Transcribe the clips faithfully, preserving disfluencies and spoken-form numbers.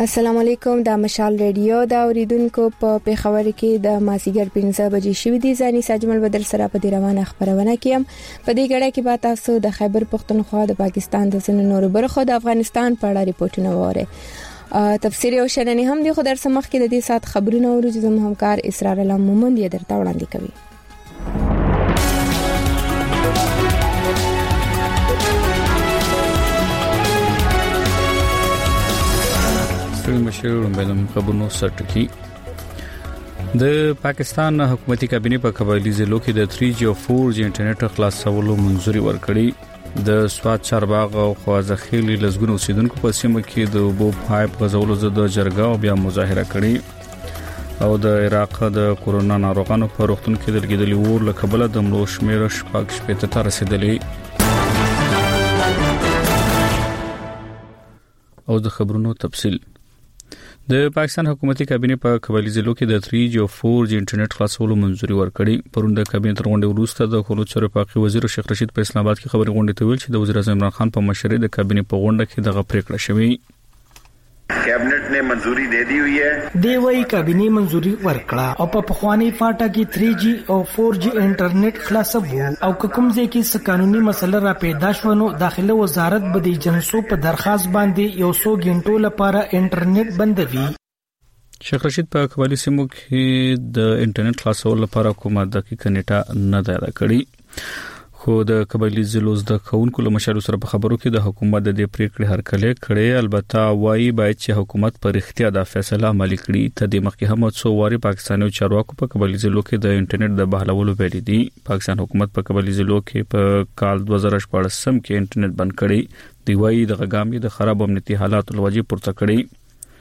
السلام علیکم، د مشال ریډیو دا اوریدونکو په پیښور کې د مازیګر پنځه بجې شوې دي. ځاني ساجمل بدر سره په دې روانه خبرونه کیم. په دې غړې کې به تاسو د خیبر پختونخوا د پاکستان د ځینو نورو برخو د افغانستان په اړه ریپورتونه واره. تفسیری او شننې هم د خبر سمخ کې د دې سات خبرونه اورو چې زموږ همکار اسرار الله مومند یې درته وړاندې کوي. مشر ملم خبرونو سرټکی د پاکستان حکومتي کابینه په قبایلی ضلعو کې د تھری جی او فور جی انټرنیټ خلاصولو منځوري ورکړي. د سواد چارباغ او خوازخیلی لزګونو اوسیدونکو په سیمه کې د اوبو پایپ غځولو ضد جرګه او بیا مظاهره کړي. او د عراق د کورونا ناروغانو په روغتون کې د لګیدلي اور له کبله د مړو شمیر شپږ شپږ ته رسیدلی. او د خبرونو تفصیل د پاکستان حکومتي کابینه په قبایلی ضلعو کې د تھری جی او فور جی انټرنیټ خلاصولو منځوري ورکړي. پرون د کابینه تر غونډې وروسته د خلوص رفاقي وزیر شیخ رشید په اسلام آباد کې خبري غونډې ته ویل چې د وزیر اعظم عمران خان په مشرۍ د کابینه په غونډه کې دغه پریکړه شوې. कैबिनेट ने मंजूरी दे दी हुई है. دیوی کابینه منظوری ورکړه او په پخوانی فاټا کې تھری جی او فور جی انټرنیټ خلاصو او کوم ځای کې قانوني مسله را پیدا شونه داخله وزارت به د جنسو په درخواست باندې یو څو غنټو لپاره انټرنیټ بندوي. شیخ رشید په قبایلی سیمو کې د انټرنیټ خلاصولو لپاره کومه دقیقه نیټه نه ده کړې. خو د قبایلی ضلعو د کونکو له مشارو سره په خبرو کې د حکومت د دې پریکړې هرکله کړي. البته وايي باید چې حکومت پر اختیار د فیصله عملي کړي. ته د مخکې هم څو واري پاکستاني چارواکو په قبایلی ضلعو کې د انټرنیټ د بحالولو ویلي دي. پاکستان حکومت په قبایلی ضلعو کې په کال دوه زره شپږ کې انټرنیټ بند کړي. دی وايي د غاګامي د خراب امنیتي حالاتو لوجې پورته کړي.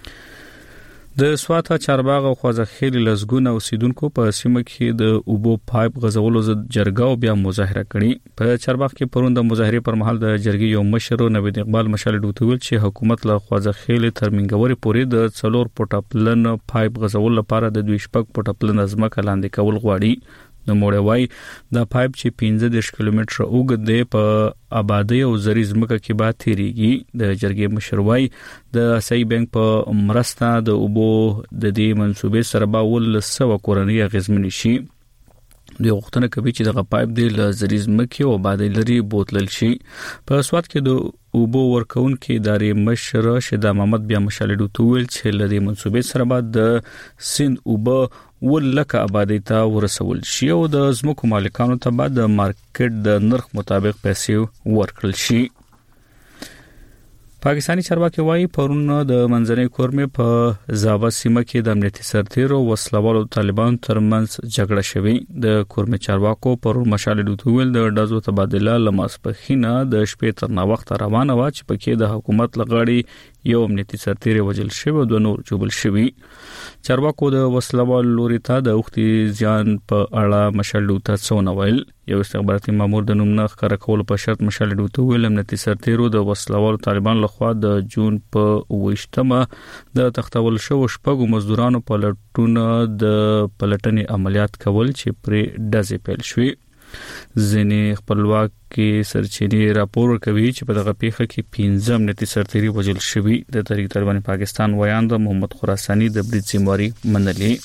د سواته چارباغ او خوازخیل لزګونه اوسیدونکو په سیمه کې د اوبو پایپ غځولو ضد جرګه او بیا مظاهره کړي. په چارباغ کې پرون د مظاهره پر مهال د جرګې یو مشر نوید اقبال مشال ډوتویل چې حکومت له خوازخیل تر منګوري پورې د څلور پټ پلن پایپ غځول لپاره د دوه شپږ پټ پلن ازمکه لاندې کول غواړي. د موړوي د پایپ چې پنځه دېرش کیلومتره اوږد دی په آبادی او زری ځمکه کې به تیریږي. د جرګې مشروي د سای بانک په مرسته د اوبو د دې منسوبې سره به ول سو کورنۍ غزمنی شي. د وختونه کوي چې د پایپ د زری ځمکه او آبادی لري بوتلل شي. په سواد کې د اوبو ورکون کې ادارې مشر شیدا محمد بیا مشالډو تویل چې لدې منسوبې سره به د سند اوبو ولکه آبادی ته ورسول شي او د زمکو مالکانو ته بعد د مارکیټ د نرخ مطابق پیسې ورکړل شي. پاکستانی چارواکي وايي پرون د منځنۍ کورمې په زاوا سیمه کې د امنیتي سرتیرو وسلوالو طالبان ترمنځ جګړه شوې. د کورمې چارواکو پرون مشال دوتویل د ډازو تبادله لماسپخینه د شپې تر نا وخت روانه و چې پکې د حکومت لغړی یو امنیتي سرتیر وجل شوی او د نور جوبل شوی. چارواکو د وسلوال لوري ته د وختي ځان په اړه مشال دوته څونه ویل. یو استخباراتي مامور د نوم نه ښکار کول په شرط مشال دوته ویل امنیتي سرتیرو د وسلوال طالبان لخوا د جون په وشتمه د تختول شو شپږو مزدورانو په لټونه د پلټنې عملیات کول چې پر ډزې پیل شوې. ځینې خپلواکي سرچینې راپور کوي چې په دغه پیښه کې پنځه امنیتي سرتیري وژل شوي. د تحریک طالبان پاکستان ویاند محمد خراساني د برید ذمہواری منلي.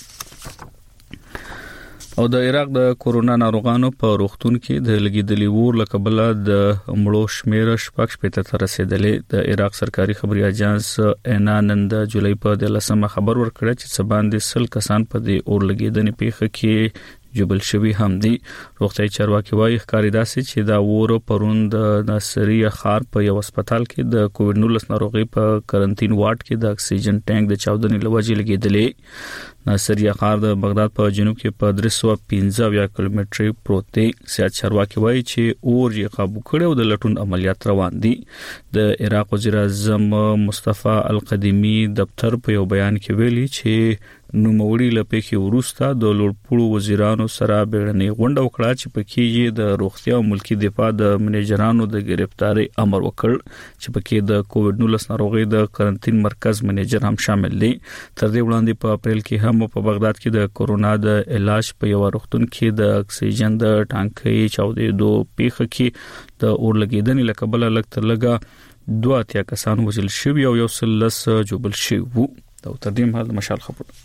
او د عراق د کورونا ناروغانو په روغتون کې د لګیدلي اور له کبله د مړو شمیر شپږ شپږ ته رسیدلې. د عراق سرکاري خبري اژانس اینا نن د جولای په دلسمه خبر ورکړ چې سباندې سل کسان په دې اور لګیدنې پیښه کې جبل شوی هم دي. روغتي چارواکي وايي ښکاری داسې چې دا اور پرون د ناصریه خار په یو هسپتال کې د کووډ نولس ناروغي په کرنټین وارډ کې د اکسیجن ټانک د چاودنې لوجې لګیدلې. ناصریه خار د بغداد په جنوب کې په درې سوه پنځه کیلومتري پروت دی. سیاست چارواکي وايي چې اور یې قابو کړی او د لټون عملیات روان دي. د عراق وزیر اعظم مصطفی القدیمی دفتر په یو بیان کې ویلي چې نو موړي لپاره وروسته د لوړپوړو وزیرانو سره بیړنۍ غونډه وکړه چې پکې یې د روغتیا او ملکی دفاع د منیجرانو د گرفتاری امر وکړ چې پکې د کووډ نولس ناروغي د کرنټین مرکز منیجر هم شامل دي. تر دې وړاندې په اپریل کې هم په بغداد کې د کورونا د علاج په یو روغتون کې د اکسیجن د ټانکۍ چاودېدو پیښه کې د اور لګیدنې لکبل لګ تر لګا دوه اتیا کسان وژل شوي او یو سل لس جوبل شوي وو. دا تر دې مهال مشال خبر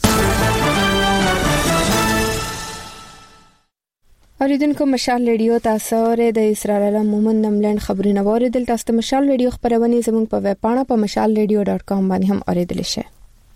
اوریدونکو مشال ریډیو تاسو ورې د اسرائیل له مومن نملند خبرونه اوریدل. تاسو ته مشال ریډیو خبرونه زموږ په ویب پاڼه په مشال ریډیو ډاټ کام باندې هم اوریدل شي.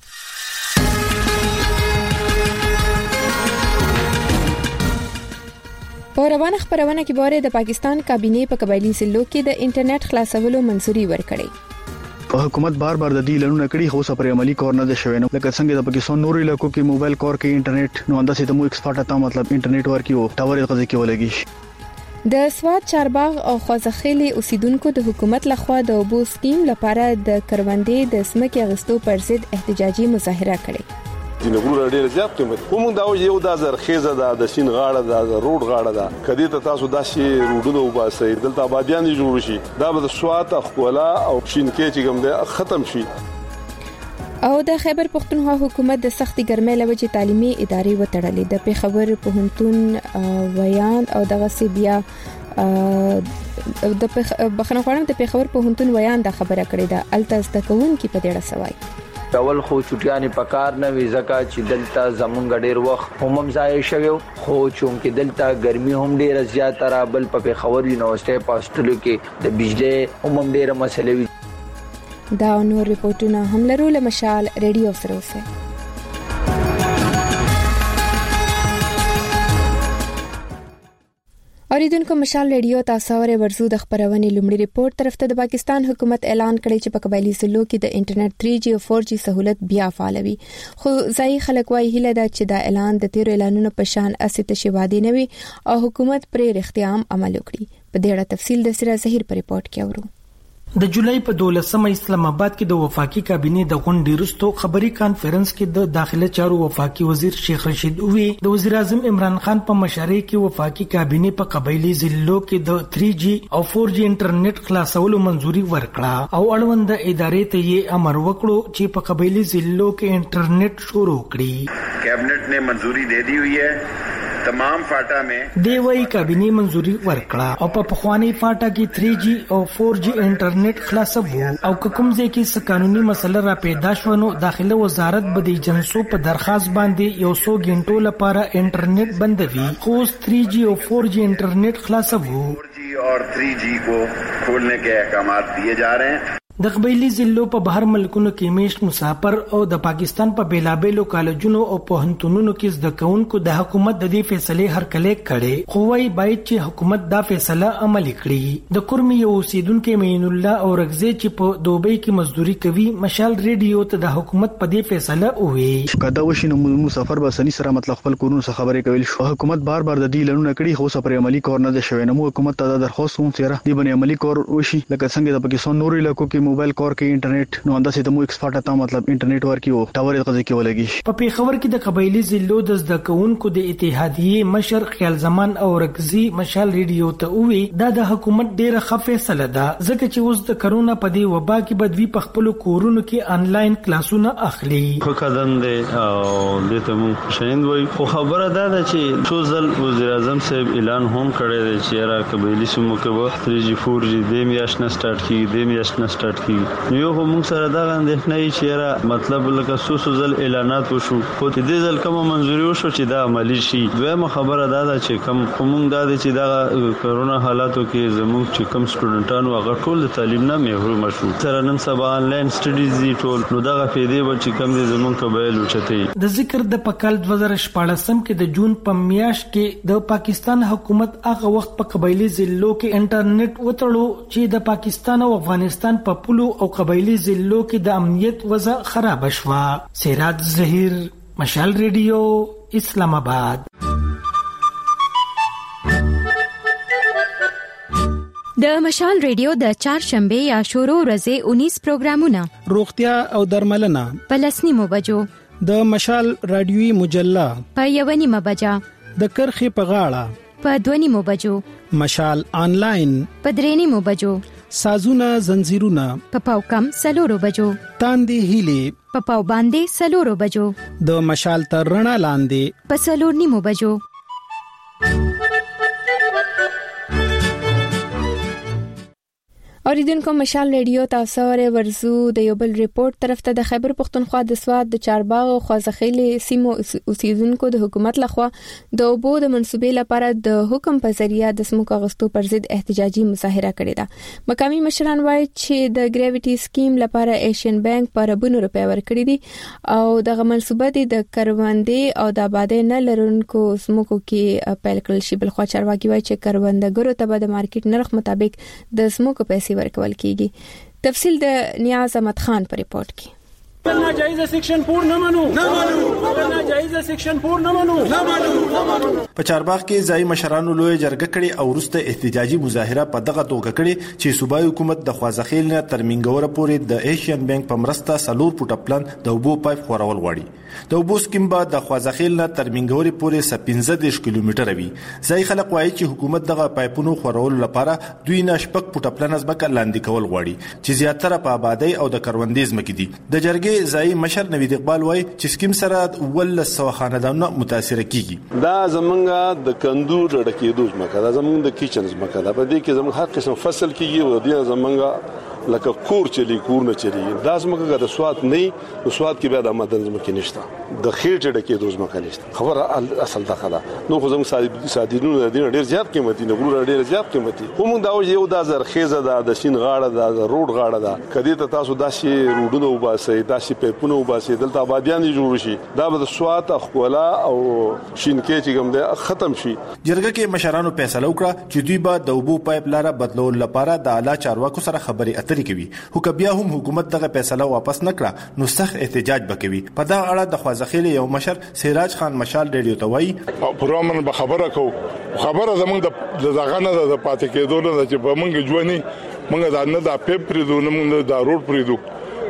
په روانه خبرونه کې باره د پاکستان کابینه په قبایلی ضلعو کې د انټرنیټ خلاصولو منځوري ورکړې. په حکومت بار بار د دې لړونه کړي خو سپر عملی کور نه د شوینو لکه څنګه د پاکستان نورو علاقو کې موبایل کور کې انټرنیټ نو انداسې د مو ایکسپورټ ته مطلب انټرنیټ ورکیو ټاور یې قضې کې ولګي. د سواد چارباغ او خوځخېلي اوسیدونکو د حکومت لخوا د اوبو سکیم لپاره د کروندې د سمکې غستو پر ضد احتجاجي مظاهره کړې. د نګورو ډېر زیات قیمت کوم دا یو د زرخیزه د سین غاړه د روډ غاړه ده کدی ته تاسو داسې روډونه وباسي دلته آبادیان جوړ شي دا به سوات خپل او شینکې چې کوم ده ختم شي. او د خیبر پختونخوا حکومت د سختي ګرمۍ لوجه تعلیمي ادارې وتړلې. د پیښور پوهنتون ویان او دغه سی بیا د بخنه غواړم د پیښور پوهنتون ویان د خبره کړې ده التاز تکون کې په ډېر سوای اول خو چټیانې پکار نه وی زکه چې دلته زمونږ ډېر وخت هم ځای شوی خو چونکې دلته ګرمي هم ډېر زیاته را بل په پیښور یونیورسيټي پاستلو کې د بجلی هم ډېر مسلې وي. دا نور ریپورتونه هم لرو له مشال ریډیو سره اوسه. اوریدونکو مشال ریډیو تاسو ورې ورزو د خبرونې لومړی ریپورت طرف ته د پاکستان حکومت اعلان کړی چې په قبایلی ضلعو کې د انټرنیټ تھری جی او فور جی سہولت بیا فعالوي. خو ځای خلک وايي هله دا چې دا اعلان د تیر اعلانونو په شان استه شوادي نه وي او حکومت پرې اختیام عمل وکړي. په دې اړه تفصیل د سره ظهیر په ریپورت کې اورو. د جولای په دولسمه اسلام آباد کې د وفاقي کابینه د غونډې وروسته خبري کانفرنس کې د داخله چارو وفاقي وزیر شیخ رشید وی د وزیر اعظم عمران خان په مشرۍ کې وفاقي کابینه په قبایلی ضلعو کې د تھری جی او فور جی انټرنیټ خلاصولو منځوري ورکړه او اړوند ادارې ته یې امر وکړو چې په قبایلی ضلعو کې انټرنیټ شروع کړي. کابینه نے منظوری دے دی ہوئی ہے تمام فاټا میں دی وی کابینه منظوری ورکړه او په پخوانی فاټا کې تھری جی او فور جی انټرنیټ خلاصو او کوم ځای کې قانوني مسله را پیدا شونه داخله وزارت به د جنسو په درخواست باندې یو سو غنټو لپاره انټرنیټ بندوي خو تھری جی او فور جی انټرنیټ خلاصو فور جی اور تھری جی کو کھولنے کے احکامات دیے جا رہے ہیں. د قبایلی ضلعو په بهر ملکونو کې میشت مسافر او د پاکستان په بیلابېلو کالجونو او پوهنتونونو کې زده کوونکو د حکومت د دې فیصله هرکله کړي خو وايي باید چې حکومت دا فیصله عملي کړي. د کورمي یو اوسیدونکو مین الله او رغزي چې په دوبۍ کې مزدوري کوي مشال ریډیو ته د حکومت په دې فیصله وې کدا وشینو مسافر به سني سره مطلب خپل کورونو څخه خبرې کوي شو حکومت بار بار د دې لړونه کړي خو سپر عملی کور نه د شوینو حکومت ته درخواست کوم چې دی باندې عملی کور وشي لکه څنګه د پاکستان نورو علاقو کې موبایل کور کې انټرنیټ نو انداسې د مو ایکسپورټ ته مطلب انټرنیټ ورکیو ټاور یې قضې کې ولګي. په پیښور کې د قبایلی ضلعو د زده کوونکو د اتحادیې مشر خیال زمان او رغزي مشال ریډیو ته وی دا د حکومت ډیره ښه فیصله ده ځکه چې اوس د کرونا په دی وبا کې بدوی په خپل کورونو کې انلاین کلاسونه اخلي. خو قدم دی او د ته مو شیند وای خو خبره ده چې څو ځل وزیر اعظم صاحب اعلان هم کړی دی چې را قبایلی سیمو کې تھری جی فور جی د میاشنه سٹارټ کی د میاشنه سٹارټ کی یو هم سره دا اندېښنه چې را مطلب لکه سو سو ځل اعلانات وشو خو دې ځل کوم منځوري وشو چې دا عملی شي. دویمه خبره دا ده چې کوم کوم دا چې دا کرونا حالاتو کې زموږ چې کوم سټوډنټانو هغه ټول د تعلیم نه محروم شو سره نن سبا آنلاین سټډیز دي ټول نو دا فائدې به چې کوم دې زموږ قبایل وچته. د ذکر د پکال دوه هزار شپږم کې د جون په میاشت کې د پاکستان حکومت هغه وخت په قبایلی ضلعو کې انټرنیټ وتړو چې د پاکستان او افغانستان په پولو او قبایلی ضلعو کې د امنیت وضع خراب شوه. سراج ظهیر مشال ریډیو اسلام آباد. د مشال ریډیو د چهارشنبه یا شروع ورځې انیس پروګرامونه روغتیا او درملنه په لسنیمو بجو د مشال رادیوي مجله په یونیمه بجا د کرخې په غاړه په دونیمو بجو مشال آنلاین په درېنیمو بجو سازونه زنجیرونه په پاو کم سلورو بجو تاندې هیلې په پاو باندې سلورو بجو د مشال تر رڼا لاندې په سلور نیمو بجو. اوریدونکو مشال ریډیو تاسو ورې ورزو د یو بل ریپورت طرف ته د خیبر پښتونخوا د سواد د چارباغ او خوازخیل سیمو اوسیدونکو د حکومت لخوا د اوبو د منسوبې لپاره د حکم په ذریعہ د سموک اغستو پر ضد احتجاجي مظاهره کړې ده. مقامي مشران وایي چې د ګریویټي سکیم لپاره ایشین بانک پر اربونو روپیا ورکړي دي او دغه منسوبه د کروندې او د آبادۍ نه لرونکو سموکو کې پیل کړل شي. بل خو چارواکي وایي چې کروندګرو ته د مارکیټ نرخ مطابق د سموکو پیسې ورکول کیږي. تفصیل د نیاز احمد خان پر ریپورت کې. ناجایز سیکشن فور نه منو نه منو ناجایز سیکشن فور نه منو نه منو نه منو په چارباغ کې ځای مشرانو لوی جرګه کړي او وروسته احتجاجي مظاهره په دغه توګه کړي چې صوبایي حکومت د خوازخیل نه تر منګوره پورې د ایشین بانک په مرسته سلور پټ پلان د اوبو پایپ خورول غواړي. د اوبو سکیم به د خوازخیل نه تر منګوري پورې پنځه کیلومتره وي. ځای خلک وایي چې حکومت دغه پایپونو خورول لپاره دوی نه شپږ پټ پلان ځمکه لاندې کول غواړي چې زیاتره په آبادی او د کروندې ځمکې دي. د جرګې ځای مشر نوید اقبال وایي چې سکیم سره ولس خاندانونه متاثر کیږي. دا زمونږ د کندو ډډکې دوز مکه دا زمونږ د کیچنز مکه دا په دې کې زمونږ هر قسم فصل کیږي او دې زمونږ لکه کور چلی کور نه چلی دا زمکه د سواد نه نو سواد کې بیا د مدن زمکه نشته د خېټه ډکې دوز مکه نشته خبره اصل دا خلا نو خو زموږ صادرینو د ډیر زیات قیمتي نه ګور ډیر زیات قیمتي هم دا یو د زرخیزه د سین غاړه د روډ غاړه ده کدی ته تاسو داسې روډونه وباسي داسې پیپونه وباسي دلته آبادیان جوړ شي دا به سواد خپلا او شینکې چې کوم ده ختم شي. جرګه کې مشرانو فیصله وکړه چې دوی به د اوبو پایپ لاره بدلول لپاره د اعلی چارواکو سره خبرې اترې کوي. خو بیا هم حکومت دغه فیصله واپس نکړه نو سخت احتجاج وکوي. په دا اړه د خوازخیل یو مشر سراج خان مشال ریډیو ته وایي پرومن به خبره کو خبره زمونږ د دغه نه د پاتې کېدو نه چې په مونږ ژوندۍ مونږ دا نه د پیپ پریدو نه مونږ دا روډ پریدو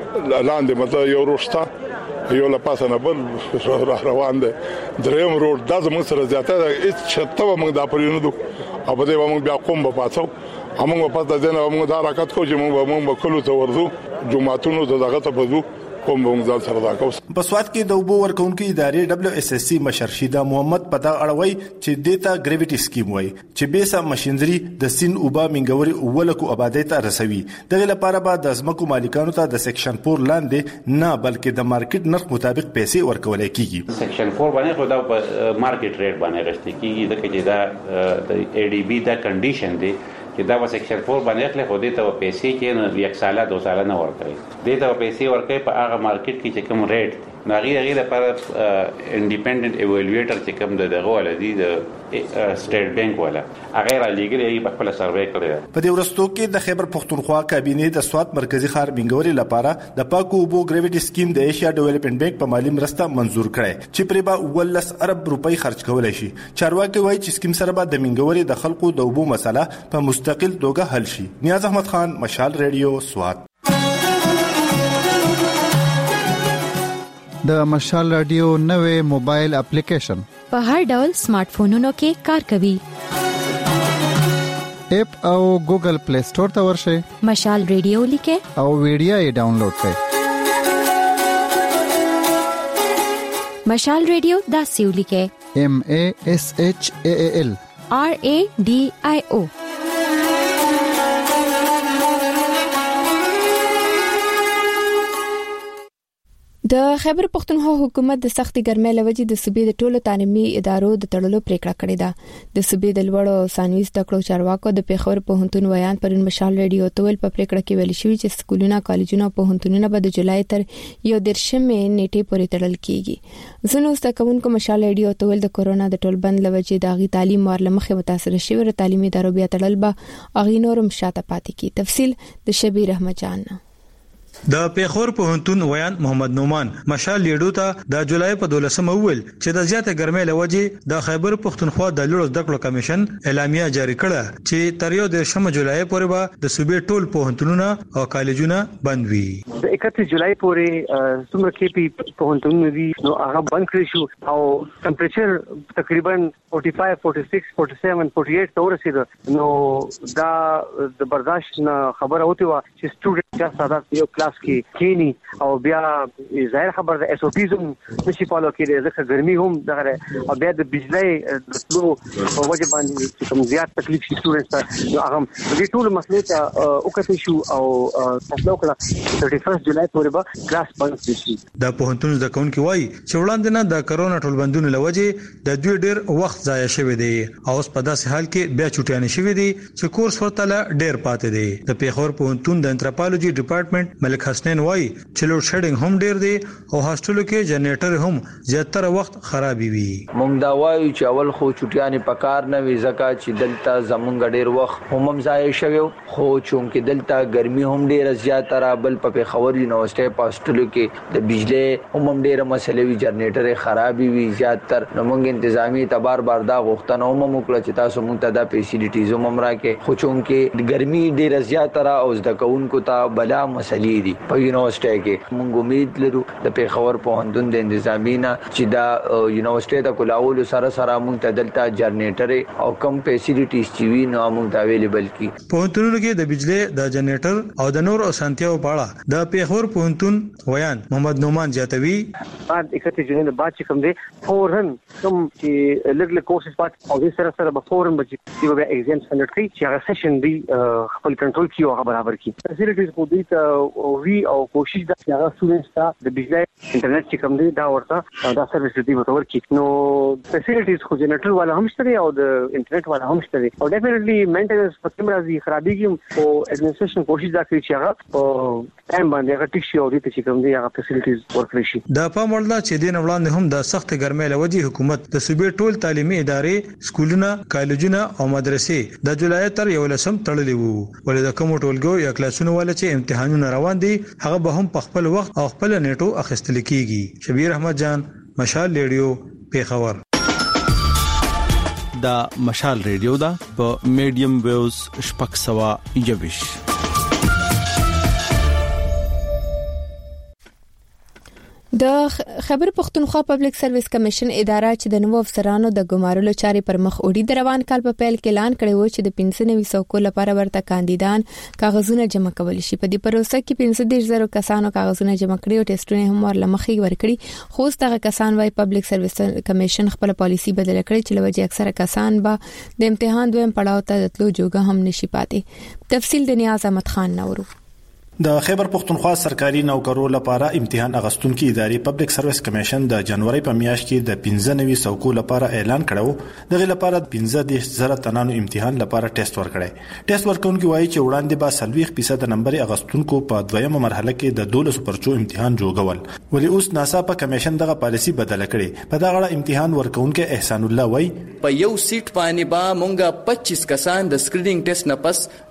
لاندې مته یو روشته یو لا پاسه نه بل روان دي دریم روډ دا زموږ سره زیاته هیڅ چته مونږ دا پرینو دو او په دې مونږ بیا کوم په پاتو همغه پاتې دنه موږ دا حرکت کوو چې موږ موږ کلو ته ورځو جمعهتونو ته دغه ته بزو کوم موږ سره دا کوو. په سواد کې د اوبو ورکونکو ادارې دبليو اس اس سی مشر شیدا محمد پتا اړوي چې دیتا ګریویټي سکیم وای چې به سم ماشينري د سین اوبا منګوري اولکو آبادی ته رسوي. دغه لپاره به د ځمکو مالکانو ته د سیکشن فور لاندې نه بلکې د مارکیټ نرخ مطابق پیسې ورکول کیږي. سیکشن فور باندې خو دا په مارکیټ ریټ باندې غشتي کیږي د کې دا د ای ډی بی دا کنډیشن دی چې دا و سیکشن فور باندې خلک خو دې ته پیسې کې نه یک ساله دوه ساله نه ورکړي دې ته پیسې ورکړي په هغه مارکیټ کې چې کوم ریټ ناغي هغه لپاره انډیپندنت ایوالویټر چې کوم دغه ولدي د سټیټ بانک ولا هغه را لګي په خپل سروې کړی. په دې ورستو کې د خیبر پښتونخوا کابینه د سواد مرکزی ښار منګوري لپاره د پاکو اوبو ګریویټي سکیم د ایشیا ډیولپمنٹ بانک په مالی مرسته منزور کړي چې پرې به ولس ارب روپۍ خرج کولای شي. چارواکي وایي چې سکیم سره به د منګوري د خلکو د اوبو مسله په مستقل توګه حل شي. نیاز احمد خان مشال ریډیو سواد. د مشال رادیو نوې موبایل اپلیکیشن په هر ډول سمارټ فونونو کې کار کوي. اپ او ګوګل پلی سٹور ته ورشئ مشال ریډیو لیکه او ویډیو یې ډاونلوډ کړئ. مشال ریډیو دا سیو لیکه ایم ا اس ایچ ا ال آر ا ډی آی او. د خیبر پښتونخوا حکومت د سختي ګرمۍ لوجې د صوبې د ټولو تعلیمي ادارو د تړلو پریکړه کړې ده. د صوبې د لوړو ثانوي زده کړو چارواکو د پیښور پوهنتون ویان پر مشال ریډیو تول په پریکړه کې ویل شوی چې سکولونه کالجونه پوهنتونونه به د جولای تر یو درشمې نیټې پورې تړل کیږي. زنو زده کوونکو مشال ریډیو تول د کورونا د ټول بند لوجې د غي تعلیم مور لمخه متاثر شوی تعلیمي ادارو بیا تړل به اغي نورم شاته پاتې کی. تفصیل د شبیر احمد جان. د پیښور پوهنتون ویان محمد نومان مشال لیډو ته د جولای په دولسمه ویل چې د زیاته ګرمۍ لوجې د خیبر پښتونخوا د لوړو زده کړو کمیشن اعلامیه جاری کړه چې تر یو درشم جولای پورې به د صوبې ټول پوهنتونونه او کالجونه بند وي. د اکتیس جولای پورې څومره کې پی پوهنتونونه دي نو هغه بند کړی شو او ټمپریچر تقریبا پنځه پنځه، شپږ، سات، اړتالیس ته ورسېده. نو دا د برداشت نه خبره وته و چې سټوډنټ چې ساده یو کلاس کې کینی او بیا ظاهر خبر د اس او پیز نشي فالو کړي ځکه ګرمي هم دغه او بیا د بجلی د فلو په وجه باندې کوم زیات تکلیف شي سټوډنټس ته نو هغه د ټول مسلې ته وکړي شو او تاسو کله ثلاثه ویشت جولای پورې به کلاس بند شي. د پوهنتون د کون کې وایي چې وړاندې نه د کرونا ټول بندونو لوجه د دوی ډیر وخت ضایع شوی دی او اوس په داسې حال کې بیا چټیان شوی دی چې کورس ورته ډیر پاتې دی. د پیښور پوهنتون د انتروپولوژي ډپارټمنټ ملک حسنین وایي چې لوډ شیډینګ هم ډیر دی او هاستلو کې جنریټر هم زیاتره وخت خرابي وي. مونږ دا وایو چې اول خو چټیان په کار نه وي ځکه چې دلته زمونږ ډیر وخت هم ضایع شوی خو چونکې دلته ګرمي هم ډیر زیاتره بل په پیښور یونیورسيټي پاستلو کې د بجلی هم ډیره مسلې وی جنریټر خرابي وي زیاتره نو موږ انتظامی تبار بار دا غوښتنه هم وکړه چې تاسو موږ ته د فیسیلیټیز هم راکې خو چونکې ګرمي ډیره زیاتره او زده کوونکو ته بلا مسلې دي په یونیورسيټي کې موږ امید لرو د پیښور پوهنتون د انتظامینا چې دا یونیورسيټي ته کولاول سره سره موږ ته دلته جنریټر او کم فیسیلیټیز چې وی نو موږ ته اویلیبل کی. پوهنتونونو کې د بجلی د جنریټر او د نور اسانتیاو په اړه د پیښور پوهنتون ویان محمد نومان جاتوي بعد اکتیس جون بعد چې کوم دي فورن کوم چې لګل کورسز پات او د سره سره به فورن بچي چې به ایگزام سټنډرډ کوي چې هغه سیشن دی خپل کنټرول کیو هغه برابر کی فیسیلیټیز خو دي ته وی او کوشش دا چې هغه سټوډنټس ته د بجلی انټرنیټ چې کوم دی دا ورته دا سرویس دی ورته کی نو فیسیلیټیز خو جنریټر والا هم شته او د انټرنیټ والا هم شته او ډیفینټلی مینټیننس په کوم راځي خرابېږي او اډمنسټریشن کوشش دا کوي چې هغه په ټایم باندې هغه ټیک شي او دې چې کوم دی هغه فیسیلیټیز ورکړي شي. د پام وړ ده چې دین وړاندې هم د سخت ګرمۍ لوجه حکومت د صوبې ټول تعلیمي ادارې سکولونه کالجونه او مدرسې د جولای تر یو لسم تړلې وو ولې د کوم ټولګو یا کلاسونو ول چې امتحانونه روان دي هغه به هم په خپل وخت او خپل نیټو اخیستل کیږي. شبیر احمد جان مشال ریډیو پیښور. دا مشال ریډیو دا په میډیم ویوز شپږ سوه یوش. د خیبر پختونخوا پبلک سرویس کمیشن اداره چې د نوو افسرانو د ګمارلو چارې پر مخ وړي د روان کال په پیل کې اعلان کړی و چې د پنځه نوي سوکو لپاره ورته کاندیدان کاغذونه جمع کول شي. په دې پروسه کې پنځه دېرش زره کسانو کاغذونه جمع کړي او ټیسټونه هم ورلمخې ورکړي خو ستغه کسان وايي پبلک سرویس کمیشن خپل پالیسی بدل کړي چې لوجه اکثره کسان به د امتحان دویم پړاو ته تلو جوګه هم نشي پاتې. تفصیل د نیاز احمد خان نورو. د خیبر پختونخوا سرکاري نوکرو لپاره امتحان اغستونکو ادارې پبلک سرویس کمیشن د جنوري په میاشت کې د پنځه نوي سوکو لپاره اعلان کړو. دغه لپاره پنځه دېرش زره تنانو امتحان لپاره ټیسټ ورکړي. ټیسټ ورکونکو وایي چې وړاندې به سلويخ فیصد نمبر اغستونکو په دویمه مرحله کې د دولس پرچو امتحان جوړول ولی اوس ناسا په کمیشن دغه پالیسی بدل کړي. په دغه امتحان ورکونکو احسان الله وایي په یو سیټ باندې با مونږه پچیس کسان د سکرینینګ ټیسټ نه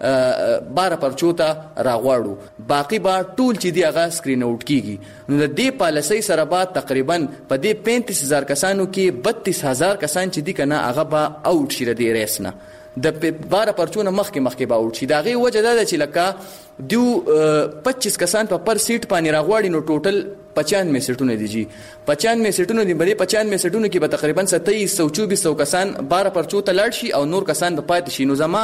پس بارہ پرچو ته راغواړو باقی با ټول چې دی هغه سکرین اوټ کیږي. نو د دې پالیسۍ سره به تقریبا په دې پینتیس هزار کسانو کې بتیس هزار کسان چې دی کنه هغه به اوټ شي د ریس نه د بارہ پرچونه مخکې مخکې به اوټ شي. دا غي وجه ده چې لکه دیو پچیس کسان په پر سیټ باندې راغواړي نو ټوټل پچانوے سیټونه دي جی پچانوے سیټونه دي بلې پچانوے سیټونه کې به تقریبا ستایس سو چوبیس سو کسان بارہ پرچو ته لاړ شي او نور کسان به پاتې شي. نو زما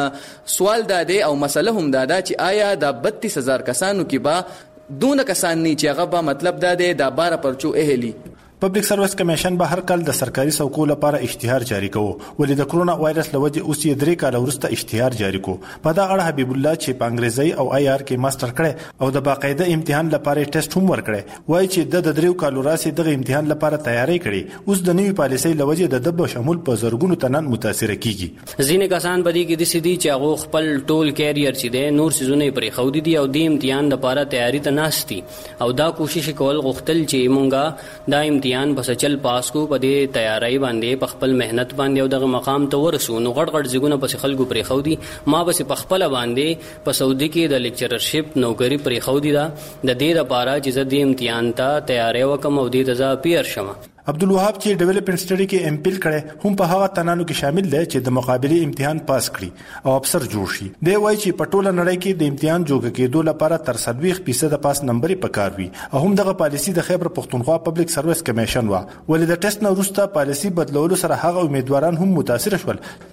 سوال دا دی او مسله هم دا ده چې آیا د بتیس هزار کسانو کې به دونه کسان نه چې هغه به مطلب دا دی د بارہ پرچو اهلی. پبلک سرویس کمیشن به هر کال د سرکاري سوکو لپاره اشتهار جاری کوي ولې د کرونا وایرس لوجه اوس یې درې کال وروسته اشتهار جاری کو. په دا اړه حبیب الله چې په انګریزي او آی آر کې ماستر کړي او د باقاعده امتحان لپاره ټیسټ هم ورکړي وایي چې د دریو کالو راسي دغه امتحان لپاره تیاری کړي. اوس د نوې پالیسۍ لوجه د دبه شمول په زرګونو تنان متاثر کیږي. ځینې کسان په دې کې د سدي چې هغه خپل ټول کیریئر چې دی نور سيزونه پرې خو دي او د امتحان لپاره تیاری ته ناشتي او دا کوشش کول غوښتل چې مونږه دا امتحان بس چل پاس کو په دې تیاری باندې په خپل مهنت باندې او دغه مقام ته ورسو. نو غړ غړ ځګونه په خلکو پرې خو دي ما بس په خپل باندې په سعودي کې د لیکچررشپ نوکری پرې خو دي دا د دې لپاره چې زه د امتحان ته تیاری وکم او د دې ځا پیر شمه. عبدالوهاب چې ډیولپمنٹ سټډي کې ایم پیل کړي هم په هغه تنانو کې شامل دي چې د مقابله امتحان پاس کړي او افسر جوړ شي. دی وایي چې په ټوله نړۍ کې د امتحان جوړ کېدو لپاره تر سلويخ فیصد پاس نمبر پکار وي او هم دغه پالیسی د خیبر پختونخوا پبلک سرویس کمیشن وا ولې د ټیسټ نه وروسته پالیسی بدلولو سره هغه امیدواران هم متاثر شول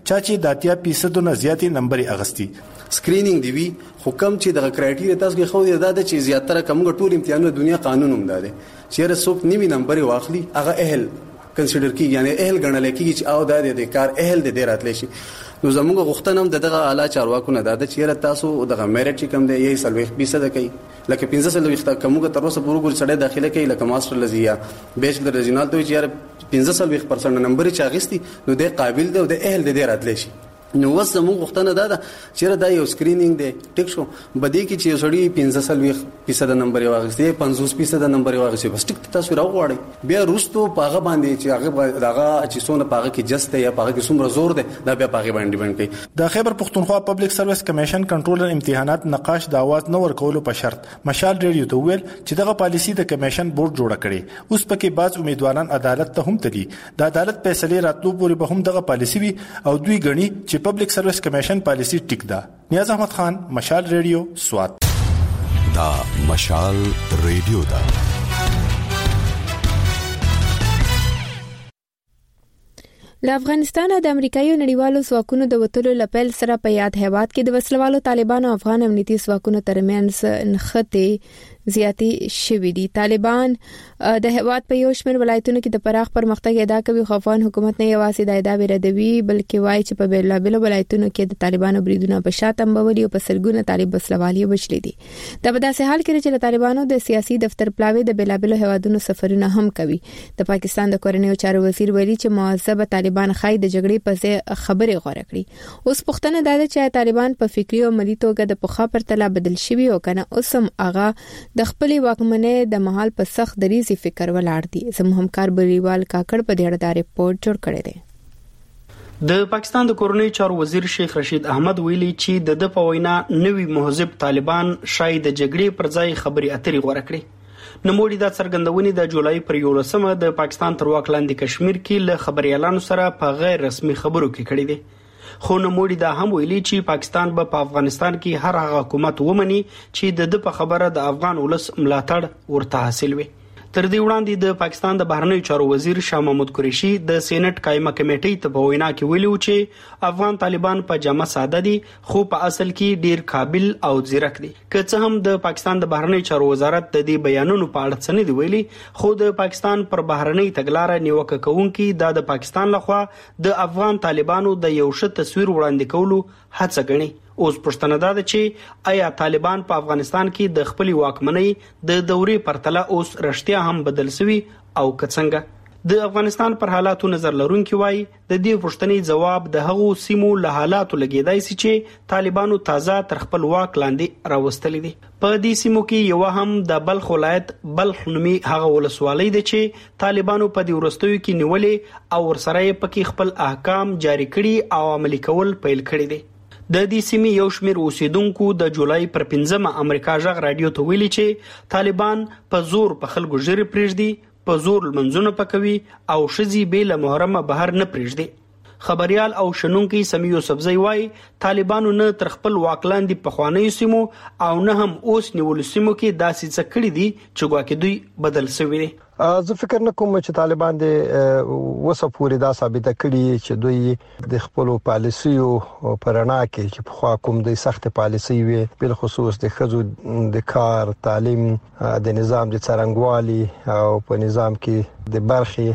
چا چې د اتیا فیصد نه زیاتې نمبر اغستی. سکرینینګ دی وی حکم چې د کرایټیریا تاسو کې خو دی دا چې زیاتره کومه ټول امتحانونه دنیا قانون هم ده چې رسوب نیوی نمبر واخلي هغه اهل کنسیډر کی یعنی اهل ګڼل کیږي چې او د دې کار اهل د دې راتلی شي. نو زموږ غوښتنه هم دغه اعلی چارواکو نه ده چې تاسو دغه میرټ چې کوم دی یې سلوي فیصد کوي لکه پنځه سلوي ښه کومه تر اوسه پورو ګل سړی داخله کوي لکه ماستر لزیا بیچلر ریجنال ته چې پنځه سلوي پرسنټ نمبر چې اغستی نو د قابل دی او د اهل د دې راتلی شي. نو وس زموږ غوښتنه ده چې دا یو سکرینینګ دی ټیک شو بدی کې چې سړی پنځه سلوي فیصد نمبر واغستی پنځوس فیصد نمبر واغستی بس ټیک تاسو راغواړئ بیا روستو پاغه باندې چې هغه دغه چې څونه پاغه کې جسته یا پاغه کې څومره زور دی دا بیا پاغه باندې ډیپند کوي. د خیبر پختونخوا پبلک سرویس کمیشن کنټرولر امتحانات نقاش د اواز نه ورکولو په شرط مشال ریډیو ته ویل چې دغه پالیسی د کمیشن بورډ جوړ کړي. اوس پکې بعض امیدواران عدالت ته هم تلي. د عدالت فیصله راتلو پورې به هم دغه پالیسی وي او دوی غني چې پبلک سرویس کمیشن پالیسی ټیک ده. نیاز احمد خان مشال ریډیو سوات. دا مشال ریډیو دا له افغانستان د امریکایي نړیوالو ځواکونو د وټولو لپیل سره په یاد هیواد کې د وسلوالو طالبانو افغان امنیتي ځواکونو ترمنځ نښتې زیاتې شوې دي. طالبان د هیواد په یو شمېر ولایتونو کې د پراخ پرمختګ ادعا کوي. خو افغان حکومت نه یوازې د ادعا ردوي بلکې وایي چې په بیلابېلو ولایتونو کې د طالبانو بریدونه په شاته مبولي او په سلګونه طالب وسلوالي وشلې دي. دا په داسې حال کې چې طالبانو د سیاسي دفتر پلاوي د بیلابېلو هیوادونو سفرونه هم کوي. د پاکستان د کورنیو چارو وزیر ویلي چې معذب طالبان خای د جګړې په ځای خبرې غوړه کړي. اوس پوښتنه ده چې طالبان په فکری او ملي توګه د پخوا پرتله بدل شوي او کنه اوس هم هغه د خپلې واکمنۍ د محل په سخت دریزي فکر ولاړ دي. زموږ همکار بریوال کاکړ په دې اړه دا ریپورت جوړ کړی دی. د پاکستان د کورنیو چارو وزیر شیخ رشید احمد ویلي چې د د په وینا نوی مهذب طالبان شاید د جګړې پر ځای خبرې اترې غوړه کړي. نموړي د څرګندونې د جولای پر یولسمه د پاکستان تر واک لاندې کشمیر کې له خبريالانو سره په غیر رسمي خبرو کې کړي دي. خو نموړي دا هم ویلي چې پاکستان به په افغانستان کې هر هغه حکومت ومني چې د د په خبره د افغان ولس ملاتړ ورته حاصل وي. تر دې وړاندې د پاکستان د بهرنیو چارو وزیر شاه محمود قریشي د سېنات قائمه کمیټې ته په وینا کې ویلي چې افغان طالبان په جامه ساده دي خو په اصل کې ډیر قابل او ځیرک دي. که څه هم د پاکستان د بهرنیو چارو وزارت د دې بیانونو په اړه څه نه دی ویلي خو د پاکستان پر بهرنۍ تګلارې نیوکه کوونکي د پاکستان لخوا د افغان طالبانو د یو ښه تصویر وړاندې کولو هڅه کوي. اوس پښتنه ده چې آیا طالبان په افغانستان کې د خپل واکمنۍ د دورې پرتله اوس رښتیا هم بدل شوي او کڅنګه. د افغانستان پر حالاتو نظر لرونکي وایي د دې پوښتنې جواب د هغو سیمو له حالاتو لګیدای شي چې طالبانو تازه تر خپل واک لاندې راوستلې دي. په دې سیمو کې یو هم د بلخ ولایت بلخ نومي هغه ولسوالۍ ده چې طالبانو په دې ورستیو کې نیولې او ورسره یې پکې خپل احکام جاری کړي او عملي کول پیل کړي دي. د دې سیمې یو شمېر اوسیدونکو د جولای پر پنځمه امریکا ژغ رادیو ته ویلي چې طالبان په زور په خلکو ژغوري پرېږدي په زور لمنځونه پکوي او شذي به له محرمه بهر نه پرېږدي. خبريال او شنونکي سمي يوسفزي وايي طالبانو نه تر خپل واکلاندې په خواني سیمو او نه هم اوس نیول سیمو کې داسې څه کړی دي چې ګواکې دوی بدل شوی دي. زه فکر نه کوم چې طالبان د وسه پوری دا ثابته کړي چې دوی د خپل پالیسیو پرانا کې چې په خوا کوم د سخت پالیسی وي بل خصوص د خزو د کار تعلیم د نظام د څرنګوالي او په نظام کې د برخي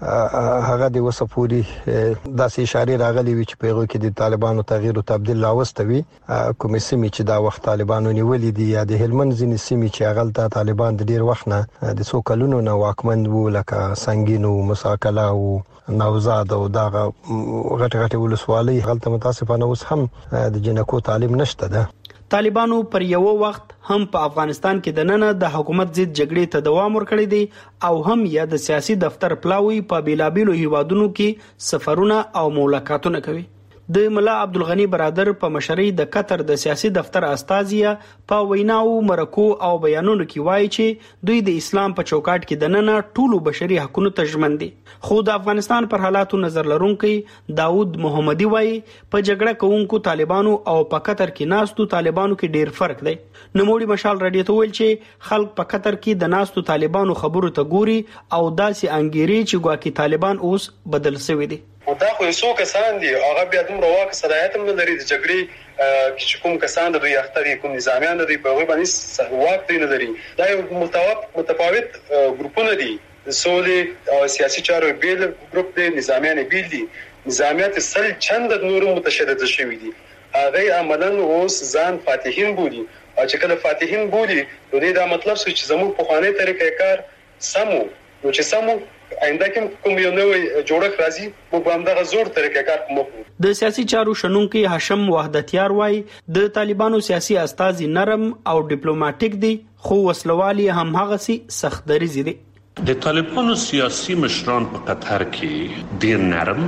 هغه د وسه پوری داسې اشاره راغلي وي چې پیغو کې د طالبانو تغییر او تبديل راوستوي. کوم سیمه چې دا وخت طالبانو نیولې دي یا د هلمند ځینې سیمه چې هغه طالبان د ډیر وخت نه د څو کلونو نه واکمن وو لکه سنگینو مساکلا او نوزاد او دغه غټ غټ ولسوالۍ غلطه متاسفانه اوس هم د جنکو تعلیم نشته ده. طالبانو پر یو وخت هم په افغانستان کې د نن د حکومت ضد جګړې ته دوام ورکړی دی او هم یا د سیاسي دفتر پلاوی په بیلابیلو هیوادونو کې سفرونه او ملاقاتونه کوي. د ملا عبدالغنی برادر په مشرۍ د قطر د سیاسي دفتر استازیه په ویناو مرکو او بیانونو کې وایي چې دوی د اسلام په چوکاټ کې د نن ټولو بشري حقوقو ته ژمن دي. خو د افغانستان پر حالاتو نظر لرونکي داوود محمدي وایي په جګړه کوونکو طالبانو او په قطر کې ناستو طالبانو کې ډیر فرق دی. نموړي مشال رادیو ته ویل چې خلک په قطر کې د ناستو طالبانو خبرو ته ګوري او داسې انګيري چې ګواکې طالبان اوس بدل شوی دي. دا خو څو کسان دي هغه بیا دومره واک صلاحیت هم نه لري د جګړې چې کوم کسان د دوی اختري کوم نظامیان دي په وګړي باندې واک دی نه لري. دا یو متفاوت ګروپونه دي، سولې او سیاسي چارو بیل ګروپ دي، نظامیان بیل دي. نظامیات سل چند نورو متشدد شوي دي، هغه عملاً اوس ځان فاتحین بولي او چې کله فاتحین بولي نو دا مطلب څه چې زموږ په خوانې طریقې کار سمو نو چې سمو آینده کې کوم یو نوې جوړښت راځي په باندې زور طریقې کار کوو. د سیاسي چارو شنونکي هاشم وحدتیار وای د طالبانو سیاسي استازي نرم او ډیپلوماټیک دي خو وسلوالي هم هغه سي سخت دریزي دي. د طالبانو سیاسي مشران په قطر کې ډیر نرم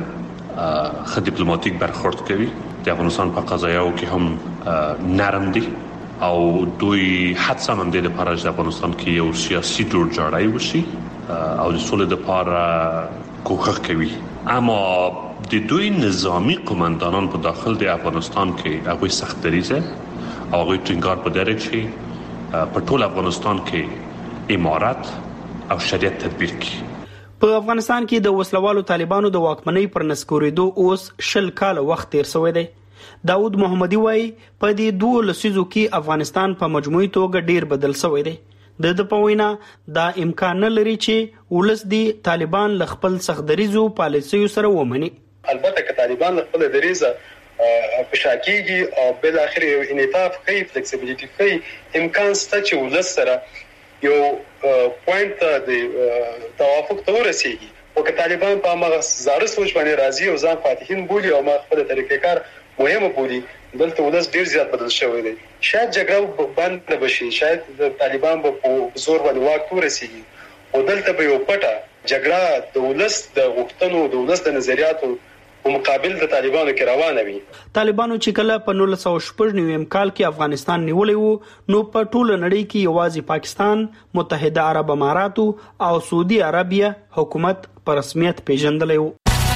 خو ډیپلوماټیک برخورد کوي. د افغانستان په قضایاو کې هم نرم دي او دوی حتی هم د لپاره د افغانستان کې یو سیاسي جوړجاړی وشي او د سولې لپاره کوښښ کوي. اما د دوی نظامی قومندانان په داخل د افغانستان کې هغه سخت دریزه او هغه ټینګار په درک شي په ټول افغانستان کې امارت او شریعت تطبیق کی. په افغانستان کې د وسلوالو طالبانو د واکمنۍ پر نسکورېدو اوس شل کال وخت تیر شوی دی. داود محمدي وایي په دې دوه لسیزو کې افغانستان په مجموعي توګه ډیر بدل شوی دی. د د په وینا دا امکان نه لري چې ولس دی طالبان ل خپل سختدریزو پالیسیو سره ومني. البته که طالبان ل خپل دریزه په شاکیږي او بل اخر یو انعطاف کوي، فلیکسیبিলিټی کوي، امکان شته چې ولس سره یو پوینټ د توافق ته ورسیږي. او که طالبان په هغه زړه سوچ باندې راضي او ځان فاتحین بولي او ما خپل طریقې کار مهمه بولي، دلته ولس ډیر زیات بدل شوی دی. شاید جګړه بند بشي، شاید د طالبان په زور باندې واک ورسیږي او دلته به یو پټه جګړه د ولس د غوښتنو د ولس د نظریاتو په مقابل د طالبانو کې روانه وي. طالبانو چې کله په نولس سوه شپږ نوي کال کې افغانستان نیولې وو نو په ټوله نړۍ کې یوازې پاکستان، متحده عرب اماراتو او سعودي عربیه حکومت په رسمیت پیژندلی وو.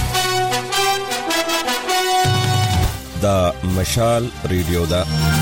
دا مشال ریډیو دا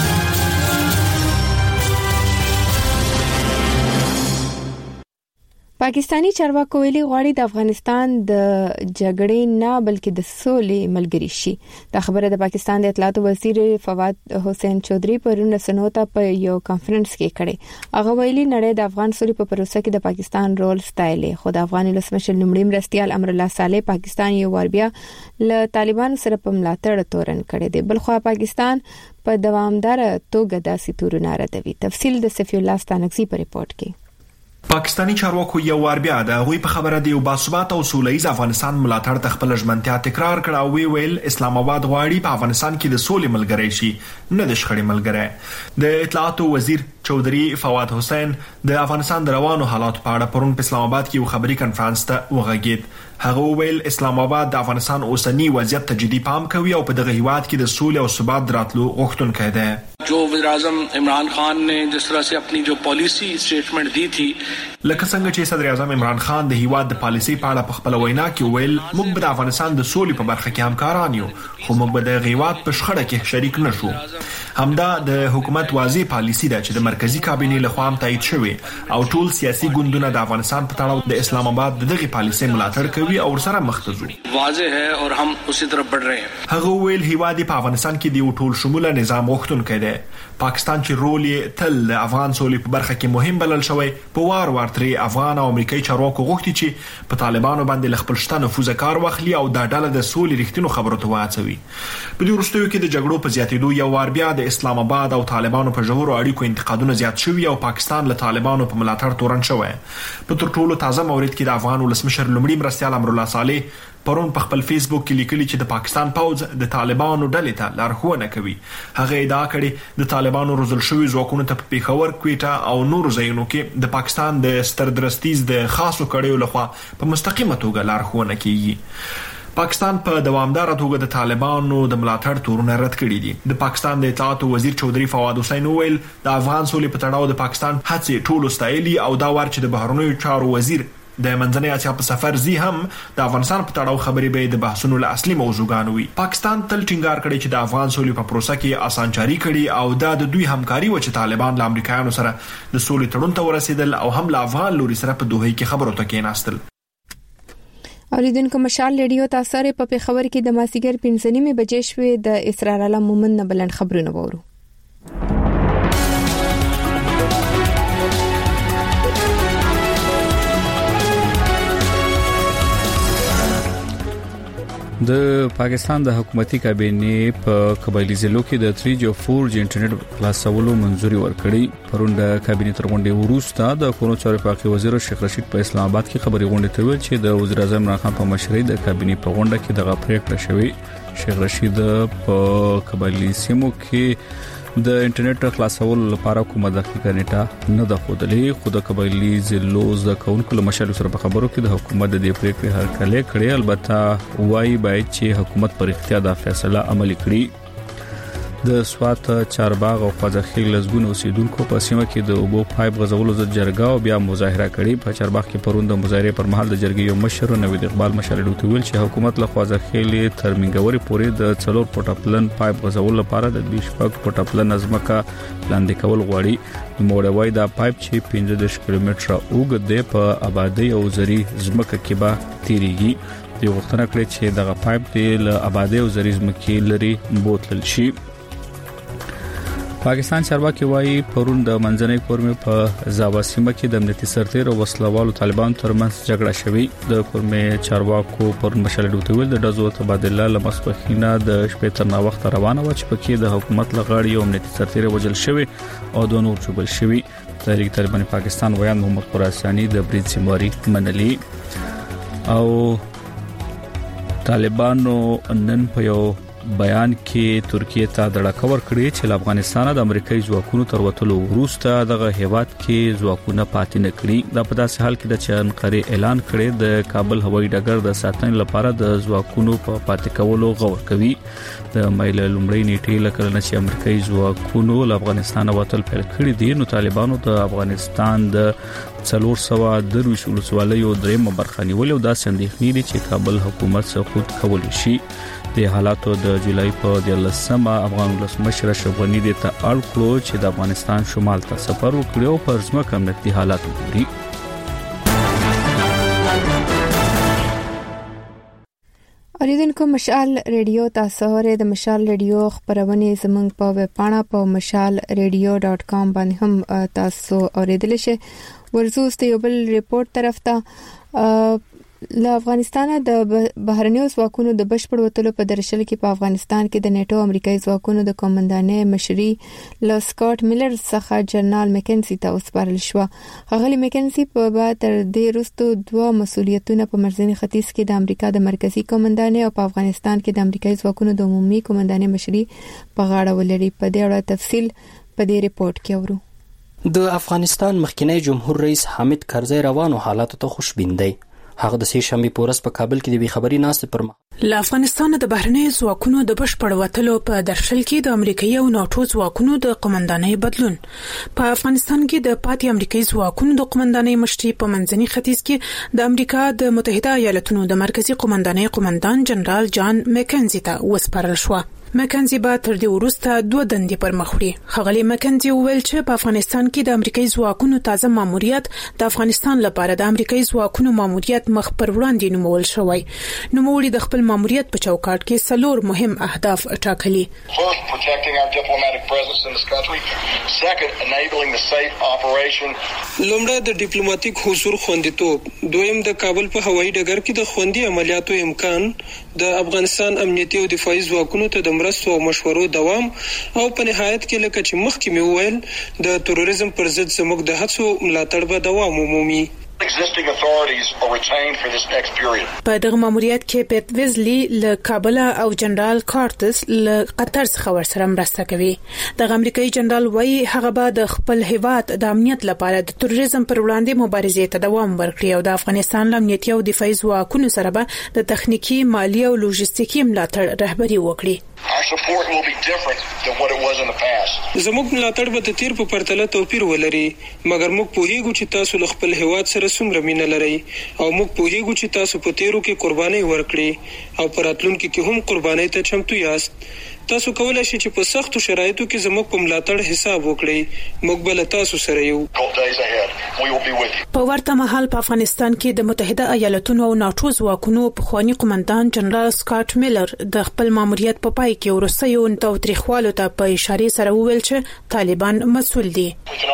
پاکستانی چارواکو ویلي غواړي د افغانستان د جګړې نه بلکې د سولې ملګری شي. دا خبره د پاکستان د اطلاعات وزیر فواد حسین چودھری پرون سنوتا په یو کانفرنس کې کړي. هغه ویلي نړۍ د افغان سولې په پروسه کې د پاکستان رول ستایلی، خو د افغان ولسمشر لومړي مرستیال امر الله صالح پاکستان یو ور بیا له طالبانو سره په ملاتړ تورن کړي دی. بلخو پاکستان په دوامدار توګه داسې تورونه ردوي. تفصیل د صفی الله ستانکزي په ریپورت کې. پاکستانی چارواکو یو وار بیا د هغوی په خبره دی او باثبات او سولهییز افغانستان ملاتړ ته خپل ژمنتیا تکرار کړه او وی ویل اسلام آباد غواړي په افغانستان کې د سولې ملګری شي نه د شخړې ملګری. د اطلاعات وزیر چودھری فواد حسین د افغانستان د روانو حالات په اړه پرون په اسلام آباد کې یو خبري کانفرنس ته وغږید. هغه ویل اسلام آباد د افغانستان اوسنی وضعیت ته جدي پام کوي او په دغه هیواد کې د سولې او ثبات دراتلو غوښتونکی دی. جو وزیر اعظم عمران خان نے جس طرح سے اپنی جو پالیسی اسٹیٹمنٹ دی تھی، لکه څنګه چې صدر اعظم عمران خان د هیواد د پالیسي په اړه په خپل وینا کې ویل موږ به د افغانستان د سولې په برخه کې همکاران یو، خو موږ به د هیواد په شخړه کې شریک نشو. همدا د حکومت واضح پالیسی ده چې د مرکزی کابینې لخوا هم تایید شوی او ټول سیاسي ګوندونه د افغانستان په تړاو د اسلام آباد دغه پالیسي ملاتړ کوي او سره مخ ته ځي. واضح ہے اور هم اسی طرف بڑھ رہے ہیں. هغه ویل هیواد په افغانستان کې د ټول شموله نظام غوښتونکی دی. پاکستان چې رول یې تل د افغان سولې په برخه کې مهم بلل شوی، په وار وار ترې افغان او امریکایي چارواکو غوښتي چې په طالبانو باندې خپل شته نفوذ کار واخلي او دا ډله د سولې رښتینو خبرو ته واچوي. په دې وروستیو کې د جګړو په زیاتېدو یو وار بیا د اسلام آباد او طالبانو په ژورو اړیکو انتقادونه زیات شوي او پاکستان له طالبانو په ملاتړ تورن شوی. په تر ټولو تازه مورد کې د افغان ولسمشر لومړي مرستیال امر الله صالح پرون په خپل فیسبوک کې لیکلي چې د پاکستان پوځ د طالبانو ډلې ته لارښوونه کوي. هغه ادعا کړې د طالبانو روزل شوي ځواکونو ته په پیښور، کویټه او نورو ځایونو کې د پاکستان د ستردرستیز د خاصو کړیو لخوا په مستقیمه توګه لارښوونه کوي. پاکستان په دوامدار توګه د طالبانو د ملاتړ تورونه رد کړي دي. د پاکستان د اطلاعات وزیر چودھری فواد حسین ویل د افغان سولې په تړاو د پاکستان هڅې ټولو ستایلي او دا ور چې د بهرنیو چارو وزیر د منځنۍ اسیا په سفر زی هم د افغانستان په تړاو خبرې به د بحثونو له اصلي موضوعګانو وي. پاکستان تل ټینګار کړی چې د افغان سولې په پروسه کې اسانچاري کړي او دا د دوی همکاري و چې طالبان له امریکایانو سره د سولې تړون ته ورسېدل او هم له افغان لوري سره په دوحه کې خبرو ته کېناستل. اوریدونکو مشال ریډیو تاسو لري په خبر کې د ماسیګر پنځه نیمه بجې شوې د اسرار الله مومن نه بلند خبرونه وورو. د پاکستان د حکومتي کابینه په قبایلی ضلعو کې د تھری جی او فور جی انټرنیټ خلاصولو منځوري ورکړي. پرون د کابینه ترغونډې وروسته د کورونو چارو پاکي وزیر شیخ رشید په اسلام آباد کې خبري غونډه ته ویل چې د وزیر اعظم عمران خان په مشرۍ د کابینه په غونډه کې دغه پریکړه شوې. شیخ رشید په قبایلی سیمو کې د انټرنیټ خلاصول لپاره کومه دقیقه نیټه نه ده خودلې. خو د قبایلی ضلعو د کونکو له مشر سره په خبرو کې د حکومت د دې پریکړې هرکلی کړي. البته وايي باید چې حکومت پر اختیار د فیصله عملي کړي. د سوات چارباغ او خوځخیل لزګون اوسیدونکو په سیمه کې د اوبو پایپ غځولو د جرګه او بیا مظاهره کړې. په چارباغ کې پروند د مظاهره پر مهال د جرګې یو مشر نوید اقبال مشر ډوټ ویل چې حکومت له خوځخیل تر منګوري پورې د څلور پټپلن پایپ غځولو لپاره د بیشپک پټپلن ازمکه لاندې کول غواړي. موړوي دا پایپ چې پنځه کیلومتره اوږد دی په آبادی او زری زمکه کې به تیریږي. د وختونه کړی چې دغه پایپ د آبادی او زری زمکه لري بوتل شي. پاکستان چارواکي وايي پرون د منځنۍ کورمې په زاوا سیمه کې د امنیتي سرتیر او وسلوالو طالبان ترمنځ جګړه شوې. د کورمې چارواکو پرون مشال ډوټویل د دزو تبادله لمسخینه د شپې تر نا وخت روانه و چې پکې د حکومت لغړی او امنیتي سرتیر وجل شوی او د نور چوبل شوی. تحریک طالبان پاکستان ویان محمد قراسانی د برید سیماري منلي او طالبانو نن په یو بیان کې ترکیه ته دړه ور کړی چې افغانستان د امریکایي ځواکونو تر وټلو وروسته دغه هیواد کې ځواکونه پاتې نه کړي. دا په داسې حال کې د چنقري اعلان کړی د کابل هوایي ډګر د ساتنې لپاره د ځواکونو په پاتې کولو غور کوي. د مایل لومړی نیټه لکه چې امریکایي ځواکونو له افغانستان وټل پیل کړی دي نو طالبانو د افغانستان د څلور سوه درویش ولسوالیو درېمه برخه نیولې او دا اندېښنې دي چې کابل حکومت څخه خود کول شي. د حالاتو د جولای په دیارلسمه افغان ولسمشر اشرف غني د ته اړ کړو چې د افغانستان شمال ته سفر وکړي او پر ځمکه امنیتي حالات وګوري. اوریدونکو مشال ریډیو تاسو لري د مشال ریډیو خبرونه زمنګ په ویب پاڼه په مشال ریډیو ډاٹ کام باندې هم تاسو اوریدل شئ. ورزوست یو بل ریپورت طرف ته له افغانستان د بهرنیو ځواکونو د بشپړ وټلو په درشل کې په افغانستان کې د نیټو امریکایي ځواکونو د کمانډانې مشري ل سکاٹ میلر څخه جنرال میکنزي ته وسپارل شو. غلي میکنزي په بعد تر دې وروسته دوه مسولیتونه په مرکزي ختیځ کې د امریکا د مرکزی کمانډانې او په افغانستان کې د امریکایي ځواکونو د عمومي کمانډانې مشري په غاړه ولري. په دې اړه تفصیل په دې ریپورت کې اورو. د افغانستان مخکنی جمهور رئیس حامد کرزی روانو حالاتو ته خوشبین دی. هغه د سې شنبه پورس په کابل کې د وی خبري ناست پر له افغانستان د بهرنیو ځواکونو د بشپړ وټلو په درشل کې د امریکایي او ناتو ځواکونو د قومندانۍ بدلون. په افغانستان کې د پاتې امریکایي ځواکونو د قومندانۍ مشري په منځني ختیځ کې د امریکا د متحده ایالاتونو د مرکزی قومندانۍ قومندان جنرال جان میکنزي ته وسپارل شو. مکنزي به تر دې وروسته دوه دندې پر مخ وړي. خغلی مکنزي وویل چې په افغانستان کې د امریکایي ځواکونو تازه ماموریت د افغانستان لپاره د امریکایي ځواکونو ماموریت مخ پر وړاندې نومول شوی. نوموړي د خپل ماموریت په چوکاټ کې څلور مهم اهداف ټاکلي. First, protecting our diplomatic presence in this country. Second, enabling the safe operation. لومړی د ډیپلوماټیک حضور خوندیتوب. دویم د کابل په هوایي ډګر کې د خوندي عملیاتو امکان. د افغانستان امنیتي او دفاعي ځواکونو ته د مرستو او مشورو دوام او په نهایت کې لکه چې مخکې مې وویل د تروریزم پر ضد زموږ د هڅو ملاتړ به دوام ومومي. Existing authorities are retained for this next period. په دغه ماموریت کې پیټ ویزلی له کابل او جنرال کارتس له قطر څخه ورسره مرسته کوي. د امریکایي جنرال وایي هغه به د خپل هیواد د امنیت لپاره د تروریزم پر وړاندې مبارزې ته دوام ورکړي او د افغانستان امنیتي او دفاعي ځواکونو سره به د تخنیکی، مالی او لوجستیکي ملاتړ رهبري وکړي. Our support will be different than what it was in the past. زموږ ملاتړ به د تیر په پرتله توپیر ولري، مګر موږ پوهیږو چې تاسو له خپل هیواد سره څومره مینه لرئ او موږ پوهیږو چې تاسو په تیرو کې قرباني ورکړي او په راتلونکي کې هم قرباني ته چمتو یاست. تاسو کولای شئ چې په سختو شرایطو کې زموږ په ملاتړ حساب وکړئ. موږ بل تاسو سره یو. په ورته مهال په افغانستان کې د متحده ایالاتونو او ناتو ځواکونو پخوانی قومندان جنرال سکاټ میلر د خپل ماموریت په پای کې وروستیو تاوتریخوالو ته په اشاره سره وویل چې طالبان مسؤل دي.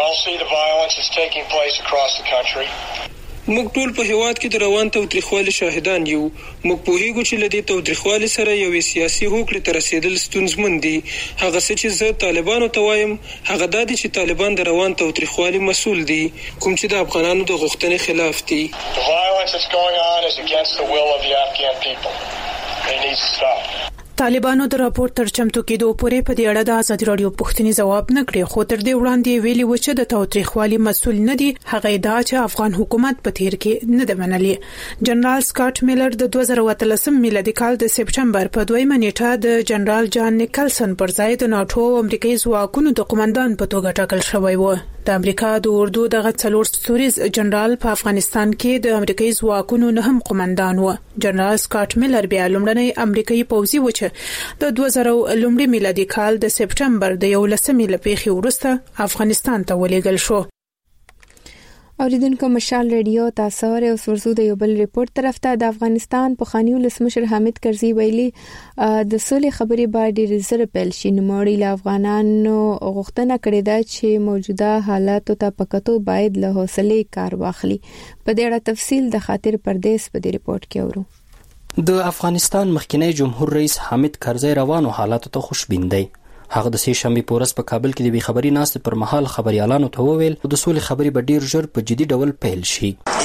موږ ټول په هیواد کې د روان تاوتریخوالي شاهدان یو. موږ پوهیږو چې لدې تاوتریخوالي سره یو سیاسي هوکړې ته رسیدل ستونزمن دي. هغه څه چې زه طالبانو ته وایم هغه دا دي چې طالبان د روان تاوتریخوالي مسؤل دي، کوم چې د افغانانو د غوښتنې خلاف دي. The violence that's going on is against the will of the Afghan people. It needs to stop. طالبانو د راپور تر چمتو کېدو پورې په دې اړه د ازادي راډیو پوښتنې ځواب نه کړی، خو تر دې وړاندې ویلي و چې د تاوتریخوالي مسؤل نه دي. هغه دا چې افغان حکومت په تیر کې نه د منلي. جنرال سکاټ میلر د دوه زره اتلسم میلادي کال د سپټمبر په دویمه نیټه د جنرال جان نیکلسن پر ځای د ناتو او امریکایي ځواکونو د قومندان په توګه ټاکل شوی و. د امریکا د اردو دغه څلور ستوریز جنرال په افغانستان کې د امریکایي ځواکونو نه هم قومندان و. جنرال سکاټ میلر بیا لومړنی امریکایي پوځي و چې د دوه زره لومړي میلادي کال د سپټمبر د یولسمې له پیښې وروسته افغانستان ته ولېږل شو. اوریدونکو مشال ریډیو تاسو او سورزو د یو بل ریپورت طرف ته د افغانستان په خاني ولسمشر حامد کرزي ویلي د سولې خبرې باندې ډیر زر پیل شي. نوموړي له افغانانو غوښتنه کړې ده چې موجوده حالاتو ته پکتو باید له حوصلې کار واخلي. په دې اړه تفصیل د خاطر پردیس په دې ریپورت کې اورو. د افغانستان مخکنی جمهور رئیس حامد کرزي روانو حالاتو ته خوشبین دی. هغه د سې شنبې په ورځ په کابل کې د بې خبري ناستې پر مهال خبريالانو ته وویل د سولې خبرې به ډیر ژر په جدي ډول پیل شي.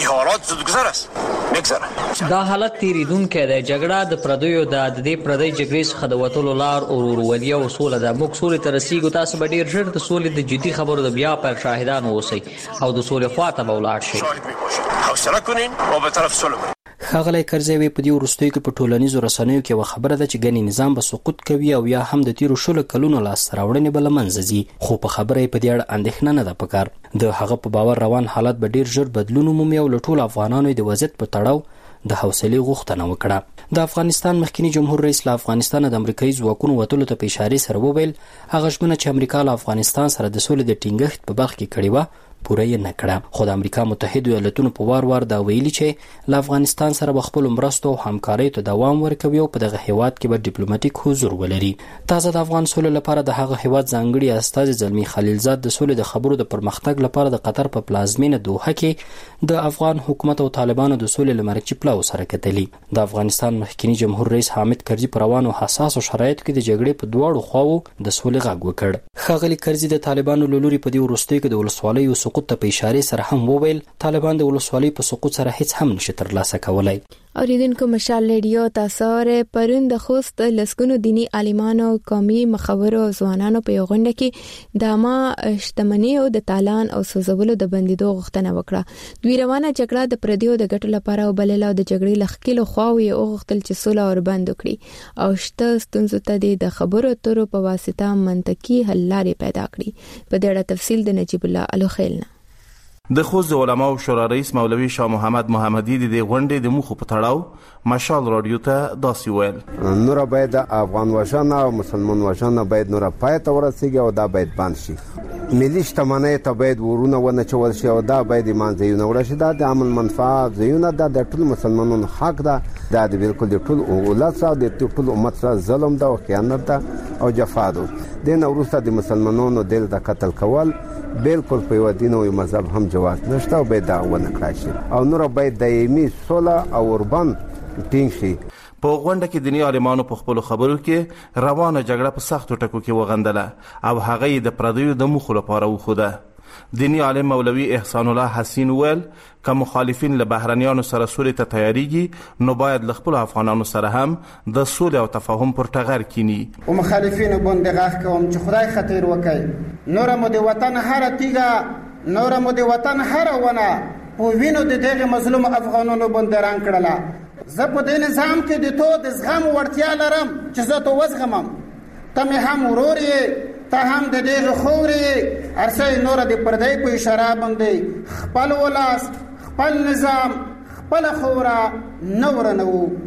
دا حالت تیریدونکې دی. جګړه د پردیو د دې پردی جګړې څخه د وټولو لار او ورولي او سوله د موږ سولې ته رسیدو. تاسو به ډیر ژر د سولې د جدي خبرو د بیا پر شاهدان اوسئ او د سولې خواته به ولاړ شئ. حوصله کړئ او به طرف سولې. ښاغلی کرزي وی په دې وروستیو کې په ټولنیزو رسنیو کې و خبره ده چې ګنې نظام به سقوط کوي او یا هم د تیرو شلو کلونو لاسته راوړنې به له منځه ځي، خو په خبره یې په دې اړه اندېښنه نه ده پکار. د هغه په باور روان حالت به ډیر ژر بدلون ومومي او له ټولو افغانانو د وضعیت په تړاو د حوصلې غوښتنه وکړه. د افغانستان مخکنی جمهور رئیس له افغانستان د امریکایي ځواکونو وتلو ته په اشاره سره وویل هغه ژمنه چې امریکا له افغانستان سره د سولې د ټینګښت په برخه کې کړې وه پوره یې نه کړه. خو د امریکا متحده ایالاتونو په وار وار دا ویلي چې له افغانستان سره به خپل مرستو او همکارۍ ته دوام ورکوي او په دغه هیواد کې به ډیپلوماټیک حضور ولري. تازه د افغان سولې لپاره د هغه هیواد ځانګړي استازي زلمی خلیلزاد د سولې د خبرو د پرمختګ لپاره د قطر په پلازمینه دوحه کې د افغان حکومت او طالبانو د سولې لمرکچي پلاو سره کتلي. د افغانستان مخکنی جمهور رئیس حامد کرزي پر روانو حساسو شرایطو کې د جګړې په دواړو خواو د سولې غږ وکړ. ښاغلی کرزي د طالبانو له لوري په دې وروستیو کې د ولسوالیو سقوط ته په اشاره سره هم وویل طالبان د ولسوالۍ په سقوط سره هیڅ هم نشي ترلاسه کولای. اوریدونکو مشال ریډیو تاسو پرون د خوست لسګونو دینی عالمانو قومي مخورو ځوانانو په غونډه کې د عامه شتمنۍ او د تالان او سوزولو د بندیدو غوښتنه وکړه. دوی روانه جګړه د پردیو د ګټو لپاره وبلله او د جګړې لخکلو خواوې او غوښتل چې سوله اور بند کړي او شته ستونزو ته د خبرو اترو په واسطه منطقي حل لارې پیدا کړي. په دې اړه تفصیل د نجیب الله الوخیل نه. د خوست د علماء شورا رئیس مولوي شاه محمد محمدي د غونډې د مخ په تړاو مشال رادیو ته داسې ویل نور باید افغان وژنه او مسلمان وژنه باید نور پای ته ورسیږي او دا باید بند شي. ملي شتمنۍ ته باید ورونه ونه چول شي او دا باید ایمان ځایونه وړه شي. دا د عمل منفعه ځایونه دا د ټول مسلمانانو حق ده. دا د بالکل د ټول ولس او د ټول امت سره ظلم ده او خیانت ده او جفا ده. د نو وروسته د مسلمانانو دل د قتل کول بالکل په یو دین او مذهب هم جواز نشته او باید دا ونه کړای شي او نور باید دایمي سوله او اوربان ټینګ شي. په غونډه کې دینی عالمانو په خپل خبرو کې روانه جګړه په سختو ټکو کې وغندله او هغه د پردیو د مخ لپاره وخوده. دینی عالم مولوي احسان الله حسین ویل که مخالفین له بهرنیانو سره سولې ته تیاریږي نو باید له خپل افغانانو سره هم د سولې او تفاهم پر ټغر کینی. او مخالفین باندې غاښ کوم چې خدای خطر وکړي نور مو د وطن هر تیګه نور مو د وطن هر ونه په وینو د دغه مظلوم افغانانو باندې رنګ کړله. زه په دې نظام کې د تو د زغم وړتیا لرم چې زه تو وزغمم. ته مې هم ورور یې ته هم د دغه خورې ارسه نور د پردی په اشاره باندې خپل ولاس خپل نظام خپل خورا نور نو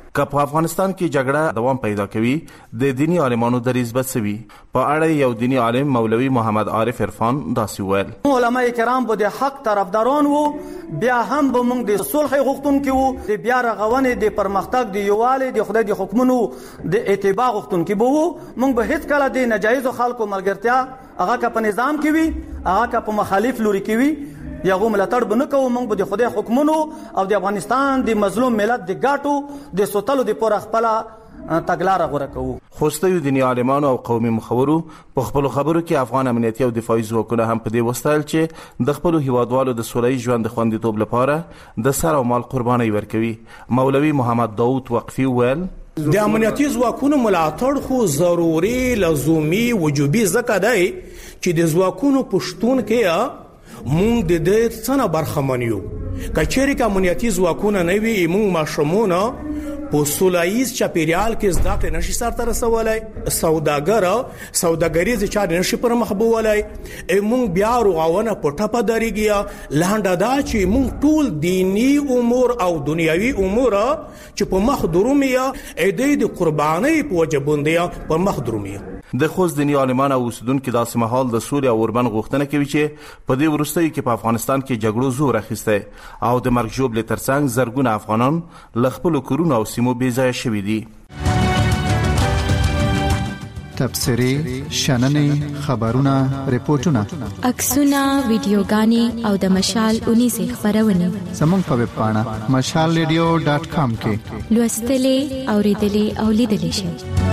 که په افغانستان کې جګړه دوام پیدا کوي د دینی عالمانو دریځ به څه وي؟ په اړه یو دینی عالم مولوي محمد عارف عرفان داسې وویل: علما کرام به د حق طرفداران وو، بیا هم به موږ د صلح غوښتونکي وو، د بیا رغونې د پرمختګ د یووالي د خدای د حکمونو د اتباع غوښتونکي به وو. موږ به هیڅ کله د ناجایز خلکو ملګرتیا هغه که په نظام کې وي هغه که په مخالف لوري کې وي یغه ملاتړ بنه کوو. موږ به د خدای حکمونو او د افغانستان د مظلوم ملت د ګاټو د سوتلو د پور خپل تګلار غوړه کوو. خوستوي دینی عالمانو او قومي مخورو په خپل خبرو کې افغان امنیتي او دفاعي ځواکونه هم په دې وستایل چې د خپل هیوادوالو د سولې ژوند خوندیتوب لپاره د سر او مال قرباني ورکوي. مولوي محمد داوود وقفي ویل: د امنیتي ځواکونو ملاتړ خو ضروري لزومي وجوبي ځکه دی چې د ځواکونو پښتون کې مونږ د دې څنګه برخمن یو. کچېری کا امنیتي ځواکونه نه وي مونږ ماشومونه په سولایز چاپیریال کې زده کړې نشي سره رسولای، سوداګر سوداګریز چارې نشي پر مخ بولای. مونږ بیا رغونه په ټپه درېږي. لاندا دا چې مونږ ټول دینی امور او دنیوي امور چې په مخ درومیا اې د قرباني په وجبوندیا په مخ درومیا. د خوست دینی عالمان او اوسیدونکو داسې مهال د سولې او اوربن غوښتنه کوي چې په دې وروستیو کې په افغانستان کې جګړو زور اخیسته او د مرګ ژوبلې ترڅنګ زرګونه افغانان له خپلو کورونو او سیمو بې ځایه شوي دي. تبصرې، شننې، خبرونه، ریپورتونه، عکسونه، ویډیوګانې او د مشال اونیزې خبرونه زموږ په ویب پاڼه مشال ریډیو ډاټ کام کې لوستلې، اوریدلې او لیدلې شئ.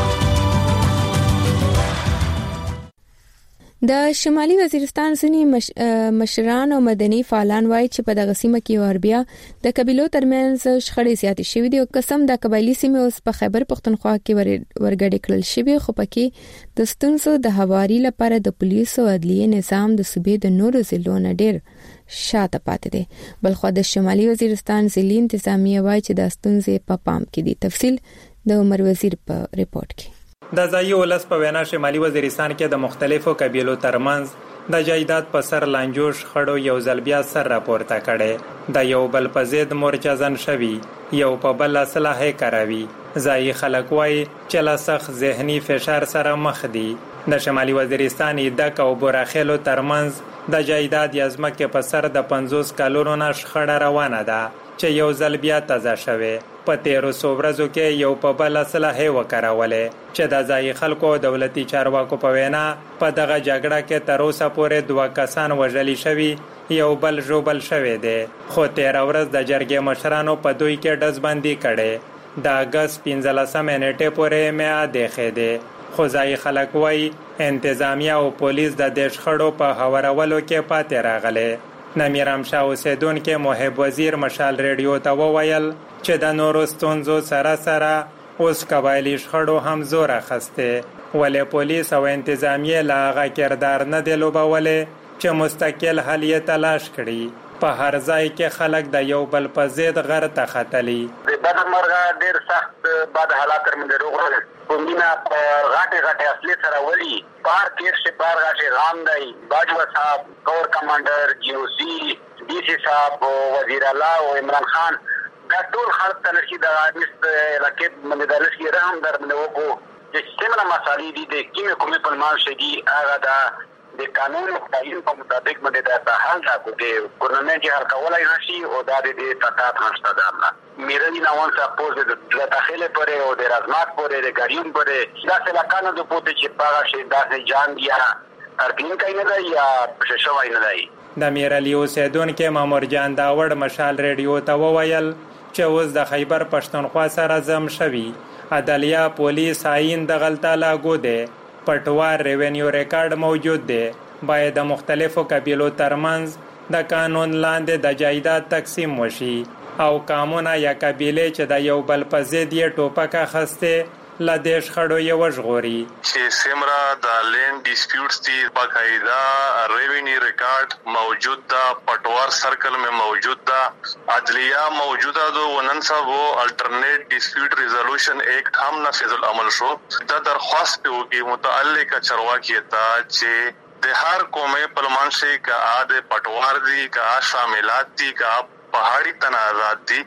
د شمالي وزیرستان ځینی مش... مشران او مدني فعالان وایي چې په دغه سیمه کې وربیا د قبيلو ترمنځ شخړې زیاتې شوې دي او قسم د قبایلی سیمه اوس په خیبر پختونخوا کې ور... ورګډې کړل شوی، خو پکې د ستونزو د هواري لپاره د پولیسو او عدلیه نظام د صوبې د نورو ضلعو نه ډېر شاته پاتې دي. بلخو د شمالي وزیرستان ضلعي انتظامیه وایي چې د ستونزې په پام کې دي. تفصیل د عمر وزیر په ریپورت کې. د ځایي ولس په وینا شمالي وزیرستان کې د مختلفو قبیلو ترمنځ د جایداد په سر لانجو شخړو یو ځل بیا سر راپورته کړي. د یو بل په ضد مورچه ځن شوي، یو په بل اصلاحې کاروي. ځایي خلک وایي چې له سخت ذهني فشار سره مخ دي. د شمالي وزیرستان ایدک او براخیلو ترمنځ د جایداد یا ځمکې په سر د پنځوس کلونو نه شخړه روانه ده چې یو ځل بیا تازه شوه. په تیرو څو ورځو کې یو په بل اصلاحې وکړولې چې د ځایي خلکو دولتي چارواکو په وینا په دغه جګړه کې تر اوسه پورې دوه کسان وژلي شوي، یو بل ژوبل شوی دی. خو تیر ورځ د جرګې مشرانو په دوی کې ډزبندي کړي. د اګست پنځلسمې نیټې پورې میعاد یې دی. خو ځایي خلک وایي انتظامیه او پولیس د دې شخړو په هوارولو کې پاتې راغلي. نمیرام شاه اوسیدونکو محب وزیر مشال ریډیو ته وویل چې د نورو ستونزو سره سره اوس قبایلی شخړو هم زور اخسته، ولې پولیس او انتظامیه لا هغه کردار نه دی لوبولی چې مستقل حل یې تلاش کړي. په هر ځای کې خلک د یو بل په ضد غر ته ختلي. د بدمرغه ډېر سخت بد حالات تر منځ روغړل کومینه په غاټه غاټه اصلي سره ولي پار کې چې پار غاټه غام دی. باجوا صاحب، کور کمانډر، جی او سی، ڈی سی صاحب، وزیر اعلی او عمران خان دا ټول خلک ته لشي د عادت لکه من د لشي رحم در منو کو چې څنګه مسالې دي د کیمه کومه په مان شي هغه دا د قانون او قانون په مطابق باندې دا حل دا کوي ګورنمنت هر کولای نشي او دا د تطابق نشته دا میرنی نوان سا پوز د داخله پره او د رزمات پره د ګاریون پره دا څه لکانو د پوتې چې پاغه شي دا څه جان بیا ارګین کین نه دی یا پښشوای نه دی. د میرلی اوسیدونکو مامور جان داوړ مشال ریډیو ته وویل چې اوس د خیبر پښتونخوا سره زم شوي. عدلیه، پولیس، آئین د غلطه لاګو دی، پټوار ریونیو ریکارډ موجود دی. باید د مختلفو قبیلو ترمنځ د قانون لاندې د جایداد تقسیم وشي او قامونه یا قبیلې چې د یو بل په ضد یې ټوپک اخیستې له دې شخړو یې وژغوري. چې سیمرا د لینډ ډیسپیوټس دي باقاعده ریونیو ریکارډ موجود ده، پټوار سرکل میں موجود ده، عدلیہ موجود ده. ونن صاحب الټرنیټ ډیسپیوټ ریزولوشن ایکټ هم نافذ العمل شو. دا درخواست په وګي متعلقه چرواکي ته چې د هر قومه پلمان شي کا د پټوار دي کا شاملات دي کا پہاڑی تنازعات دي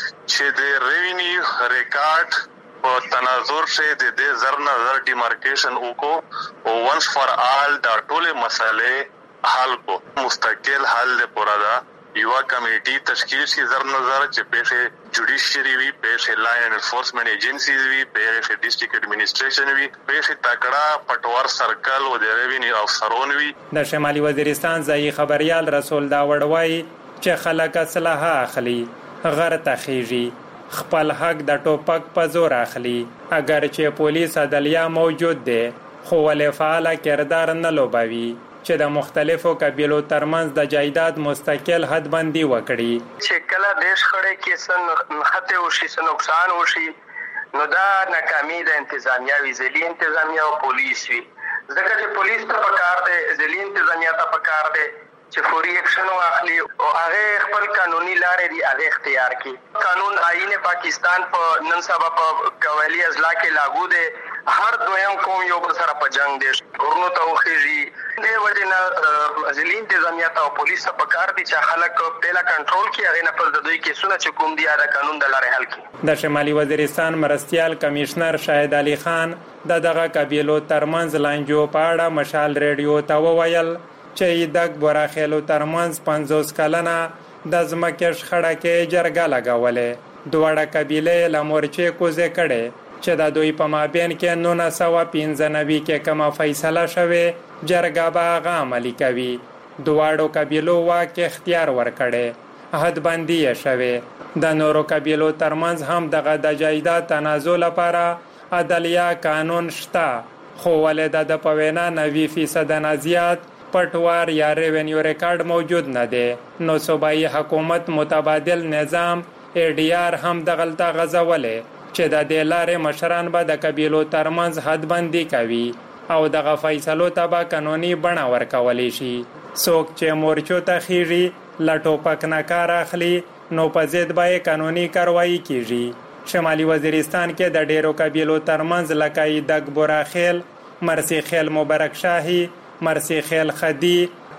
چې د ریوینیو ریکارډ په تناظر سے د دې زر نظر ډیمارکیشن وکړو او ونس فار آل دا ټول مسالې حل کو مستقل حل لپاره دا یو کمیټي تشکیل شي زر نظر چې په جوډیشری وی په لاین انفورسمنت ایجنسیز وی په ډیسټریکټ اډمنسټریشن وی په تکړه پټوار سرکل او د ریوینیو افسرون وی. د شمالي وزیرستان ځایي خبريال رسول داوړ وایي چې خلک اصلاح اخلي غر تخیږي خپل حق د ټوپک په زور اخلي اگر چې پولیس عدلیه موجود ده خو ولې فعال کردار نه لوبوي چې د مختلفو قبیلو ترمنځ د جایداد مستقل حدبندي وکړي چې کله دیش خړې کې سن خطه او شي سن نقصان وشي نو دا ناکامي د انتظامیه وی ځلې انتظامیه او پولیس وی ځکه چې پولیس ته پکار دی ځلې انتظامیه ته پکار دی چې فوري اکشن واخلي او هغه خپل قانوني لارې دی هغه اختیار کړي. قانون آئین پاکستان په نن سبا په قوالی ازلا کې لاګو دی هر دویم قوم یو بل سره په جنگ دی ورنو ته وخیږي د وجه نه ځلې انتظامیه ته او پولیس ته پکار دی چې خلک پهلا کنټرول کړي هغه نه پر د دوی کې سونه چې کوم دی دا قانون د لارې حل کړي. د شمالي وزیرستان مرستيال کمشنر شاهد علي خان د دغه قبیلو ترمنځ لانجو په اړه مشال ریډیو ته وویل چې دغه براخیلو ترمنځ پنځوس کلنه د ځمکې شخړه کې جرګه لګولې دوه قبیلې له مورچې کوزې کړې چې د دوی په مابین کې نولس سوه پنځه نوي کې کومه فیصله شوې جرګه به هغه عملي کوي. دواړو قبیلو واک اختیار ورکړي حدبندي یې شوې. د نورو قبیلو ترمنځ هم دغه د جایداد تنازع لپاره عدلیه قانون شته خو ولې د په وینا نوي فیصد نه زیات پټوار یا ریونیو ریکارډ موجود نه دی نو صوبایي حکومت متبادل نظام ای ډی آر هم دغلطه غځولې چې د دې لارې مشران به د قبیلو ترمنځ حدبندي کوي او دغه فیصلو ته به قانوني بڼه ورکولی شي. څوک چې مورچو ته خیږي له ټوپک نه کار اخلي نو په ضد به یې قانوني کاروایي کیږي. شمالي وزیرستان کې د ډیرو قبیلو ترمنځ لکه دګ بوراخیل مرسی خیل مبارک شاهي مرسی خیل خدی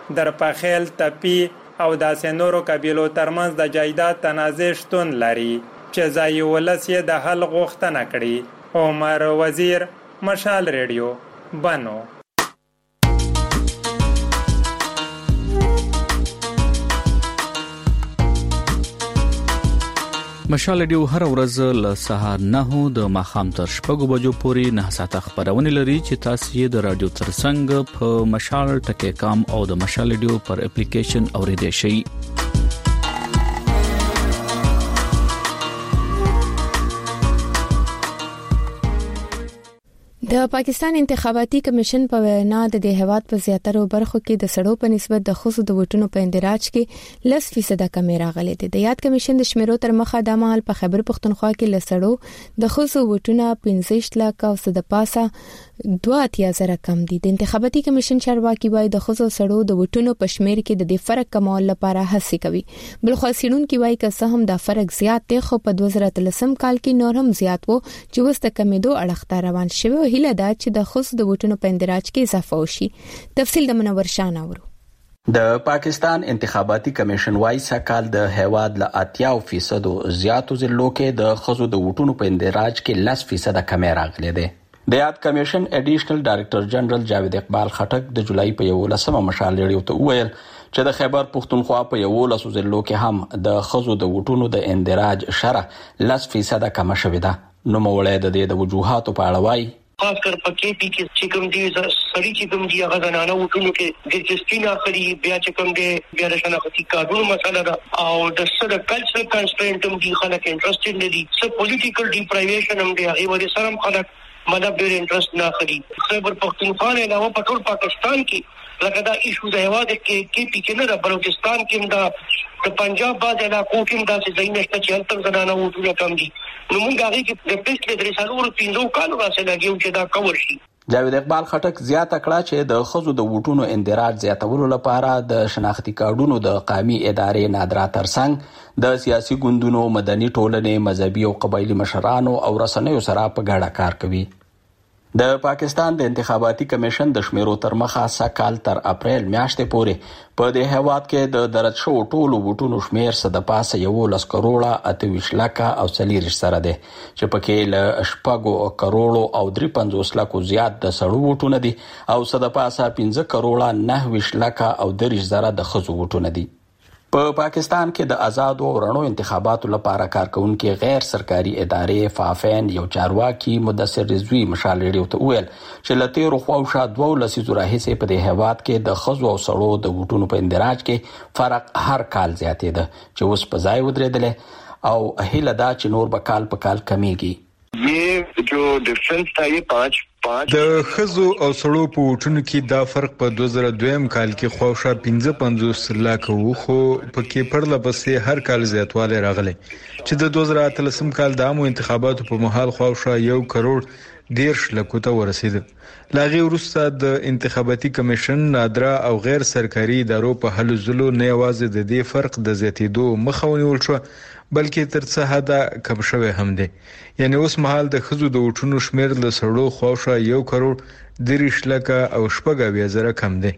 درپخیل تپی او داسې نورو قبیلو ترمنځ د جایداد تنازع شتون لري چې ځایي ولس یې د حل غوښتنه کړې. عمر وزیر مشال ریډیو بنو. مشال ریډیو هر ورځ له سهار نه د ماښام تر شپږو بجو پورې نه ساعته خبرونه لري چې تاسو یې د رادیو ترڅنګ په مشال ټکی کام او د مشال ریډیو پر اپلیکیشن اوریدئ شئ. د پاکستان انتخاباتي کمیشن په وینا د هیواد په زیاتره برخو کې د سړو په نسبت د خصوصي د وټونو په اندراج کې لس فیصد کمی راغلي دي. د یاد کمیشن د شمیرو تر مخه د مهال په خیبر پختونخوا کې لسړو د خصوصي وټونه پنځه لک او د پاسه دوه اتیا زره کم دي. د انتخاباتي کمیشن چارواکي وایي د خصوصي سړو د وټونو په شمیر کې د دې فرق کمول لپاره هڅې کوي. بل خو سیډونکو وایي که څه هم دا فرق زیات دی خو په دوه زره اتلسم کال کې نور هم زیات وو چې وسته کمیدو اړخ روان شوی هیله ده چې د خصوصي د وټونو په اندراج کې اضافه وشي. تفصیل د منور شان اورو. د پاکستان انتخاباتي کمیشن وايي سکهال د هیواد ل اتیا فیصد زیاتو ضلعو کې د خصوصي د وټونو په اندراج کې لس فیصد کمی راغلی دی. د یاد کمیشن اډیشنل ډایریکټر جنرال جاوید اقبال خټک د جولای په یولسمه مشال ریډیو ته وویل چې د خیبر پختونخوا په یولسو ضلعو کې هم د خصوصي د وټونو د اندراج شرح لس فیصد کم شوې ده. نو مولای د دې د وجوهاتو په اړه وايي خاص کر پکې پی کې چې کوم دي سړی چې کوم دي هغه زنانه وټونو کې د جسټینا خري بیا چې کوم دي بیا د شناختی قانون مسله ده او د سره کلچرل کنسټرینټ هم دي خلک انټرېستډ نه دي څه پولیټیکل ډیپرایویشن هم دي هغه ورې سره هم خلک مطلب ډېر انټرېست نه خري. خیبر پختونخوا نه علاوه په ټول پاکستان کې لکه دا ایشو د هوا د کې کې پی کې نه د بلوچستان کې دا د پنجاب باز علاقو کې دا چې ځای نشته چې هلته زنانه وټونه کم دي. نو موږ هغه کې د پیسټ درې سالو پینځو کالو راځي لګیو چې دا کور شي. جاوید اقبال خټک زیاته کړه چې د خزو د وټونو اندراج زیاتولو لپاره د شناختی کارډونو د قومي ادارې نادرا ترڅنګ د سیاسي ګوندونو مدني ټولنې مذهبي او قبایلی مشرانو او رسنیو سره په ګډه کار کوي. د پاکستان د انتخاباتي کمیشن د شمیرو تر مخه سکال تر اپریل میاشتې پورې په دې هیواد کې د درج شو ټولو ووټونو شمیر څه د پاسه یولس کروڑه اته ویشت لکه او څلور سره ده چې پکې له شپږو کروڑو او درې پنځوس لکو زیات د سړو ووټونه دي او څه د پاسه پنځه کروڑه نه ویشت لکه او درې زره د ښځو ووټونه دي. په پا پاکستان کې د آزادو او رڼو انتخاباتو لپاره کارکونکي غیر سرکاري ادارې فافین یو چارواکي مدثر رضوی مشال ریډیو ته وویل چې له تیرو خواوشا دوه لسیزو راهیسې په دې هیواد کې د ښځو او سړو د ووټونو په اندراج کې فرق هر کال زیاتېده چې اوس په ځای ودرېدلی او هیله ده چې نور به کال په کال کمیږي. یہ جو ڈفرنس تھا یہ پانچ پانچ د خزو او سړو په وټونو کې دا فرق په دوه زره دویم کال کې خواوشا پنځه پنځوس لکه وو خو پکې پرله پسې هر کال زیاتوالی راغلی چې د دوه زره اتلسم کال د عامو انتخاباتو په مهال خواوشا یو کروڑ دیرش لکو ته ورسېده. لاغي وروسته د انتخاباتي کمیشن نادره او غیر سرکاري ادارو په هلو ځلو نه یوازې د دې فرق د زیاتېدو مخه ونیول شو بلکې تر څه حده کم شوی هم دی. یعنی اوس مهال د ښځو د وټونو شمیر له سړو خواوشا یو کروڑ دېرش لکه او شپږ اویا زره کم دی.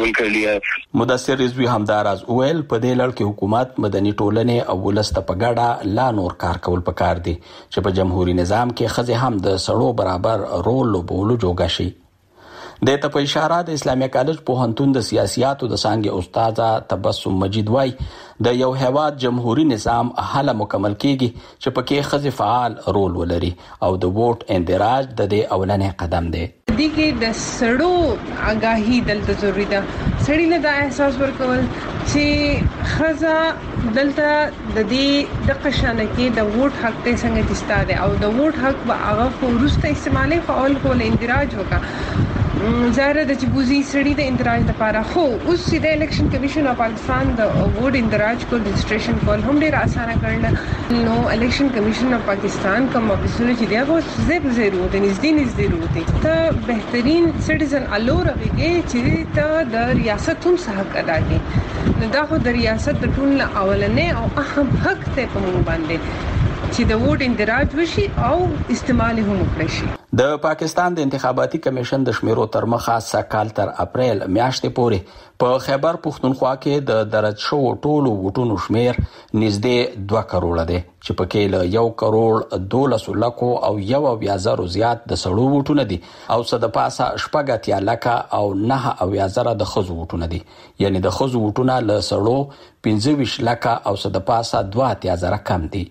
مدثر رضوی همداراز وویل په دې لړ کې حکومت مدني ټولنې او ولس ته په ګډه لا نور کار کول پکار دي چې په جمهوریت نظام کې ښځې هم د سړو برابر رول لوبولو جوګه شي. د ته په اشاره د اسلامي کالج پوهنتون د سیاسياتو د څانګې استاد تبسم مجید وای د یو هیواد جمهوریت نظام هله مکمل کیږي چې پکې ښځې فعال رول ولري او د ووټ اندراج د دې اولنې قدم دی. دي کې د سړو آگاهی دلته ضروری ده. سړی له دا احساس ورکول چې خزه دلته د دې د قشانه کې د ووټ حق ته څنګه تستاده او د ووټ حق به هغه فورسته استعمالي فعال کول اندراج وکړه. ظاهر ده چې بوزي سړی د اندراج لپاره خو اوس د الیکشن کمیشن اف پاکستان د ووټ اندراج کو رجسٹریشن کول هم ډیر اسانه کړل. نو الیکشن کمیشن اف پاکستان کوم اصول چې دی هغه زیب ضرورت نږدې نږدې ضرورت ته بهترین سټیزن الور ویږي چې ته د ریاست هم حق ادا کړي. نو دا خو د ریاست د ټول اولنې او اهم حق ته په مونږ باندې چې د ووټ اندراج وشي او استعمال هم وکړي شي. د پاکستان د انتخاباتي کمیشن د شمیرو تر مخه سکال تر اپریل میاشتې پورې په خیبر پښتونخوا کې د درج شو ټولو ووټونو شمیر نږدې دوه کروڑه دی چې پکې له یو کروڑ دولس لکو او یو اویا زره زیات د سړو ووټونه دي او څه د پاسه شپږ اتیا لکه او نه اویا زره د ښځو ووټونه دي. یعنی د ښځو ووټونه له سړو پنځه ویشت لکه او څه د پاسه دوه اتیا زره کم دي.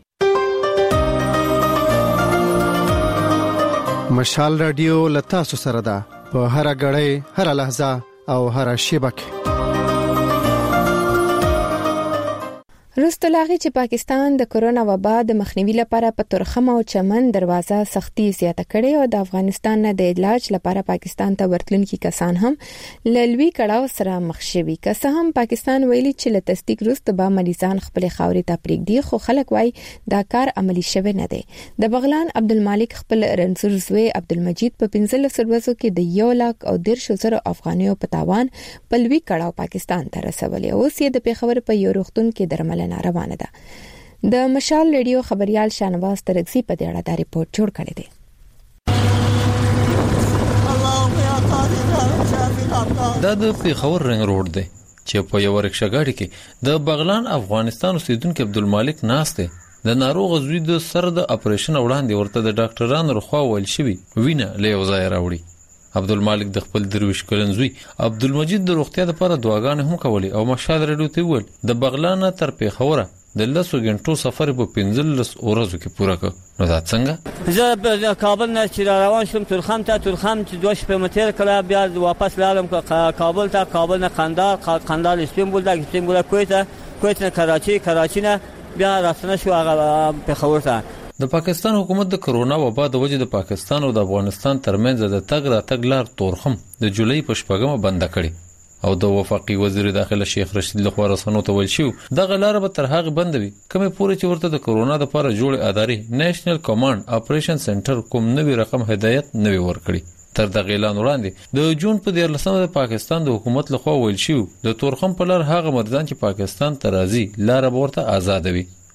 مشال رادیو لتاسو سره ده په هر غړې هر لحظه او هر شیبه کې. وروسته لاغي چې پاکستان د کرونا وبا د مخنیوي لپاره په ترخم او چمن دروازه سختي زیاته کړې او د افغانستان نه د علاج لپاره پاکستان ته ورتلونکي کسان هم لوی کړهو سره مخ شوي. که څه هم پاکستان ویلي چې له تصدیق وروسته به مریضان خپل خاورې ته پرېږدي خو خلک وایي دا کار عملی شوی نه دی. د بغلان عبدالمالک خپل رنځور زوی عبدالمجید په پنځلس ورځو کې د یو لک او دیرش زره افغانیو په تاوان په لوی کړهو پاکستان ته رسولي. اوس یې د پیښور په یو روغتون کې درمل روانه ده. د مشال ریډیو خبريال شانواز ترغزي په دې اړه دا ریپورت جوړ کړی دی. دا د پیښور رنګ روډ دی چې په یو رکشاګاډي کې د بغلان افغانستان اوسیدونکو عبدالمالک ناشته د ناروغ زوی د سر د اپریشن وړاندې ورته د ډاکټرانو لخوا ویل شوی وینه له یو ځای راوړي. عبدالمالک د خپل درویش کلن زوی عبدالمجید د روغتیا لپاره دعاګانې هم کولې او مشال ریډیو ته ویل د بغلان تر پیښور د لسو غنټو سفر په پنځلس ورځو کې پوره کړ. نو دا څنګه؟ زه د کابل نه چې روان شوم ترخم ته ترخم چې دوه شپې متر کړه بیا واپس لاړم کابل ته کابل نه قندار قندار استانبول ته استانبول کویت کویت نه کراچي کراچي نه بیا راستنه شو هغه پیښور ته. د پاکستان حکومت د کرونا وبا د وجې د پاکستان او د افغانستان ترمنځ د تګ را تګ لار تورخم د جولای په شپږمه بند کړي او د وفاقي وزیر داخله شیخ رشید لخوا رسنو ته ویل شو د غلار به تر هغه بندوي کومه پوره چې ورته د کرونا د لپاره جوړ ادارې نېشنل کمانډ اپریشن سنټر کوم نوی رقم هدایت نوی ورکړي. تر دغه اعلان وړاندې د جون په دیارلسمه د پاکستان د حکومت لخوا ویل شو د تورخم په لار هغه مریضان چې پاکستان ته راځي لار ورته آزاد وي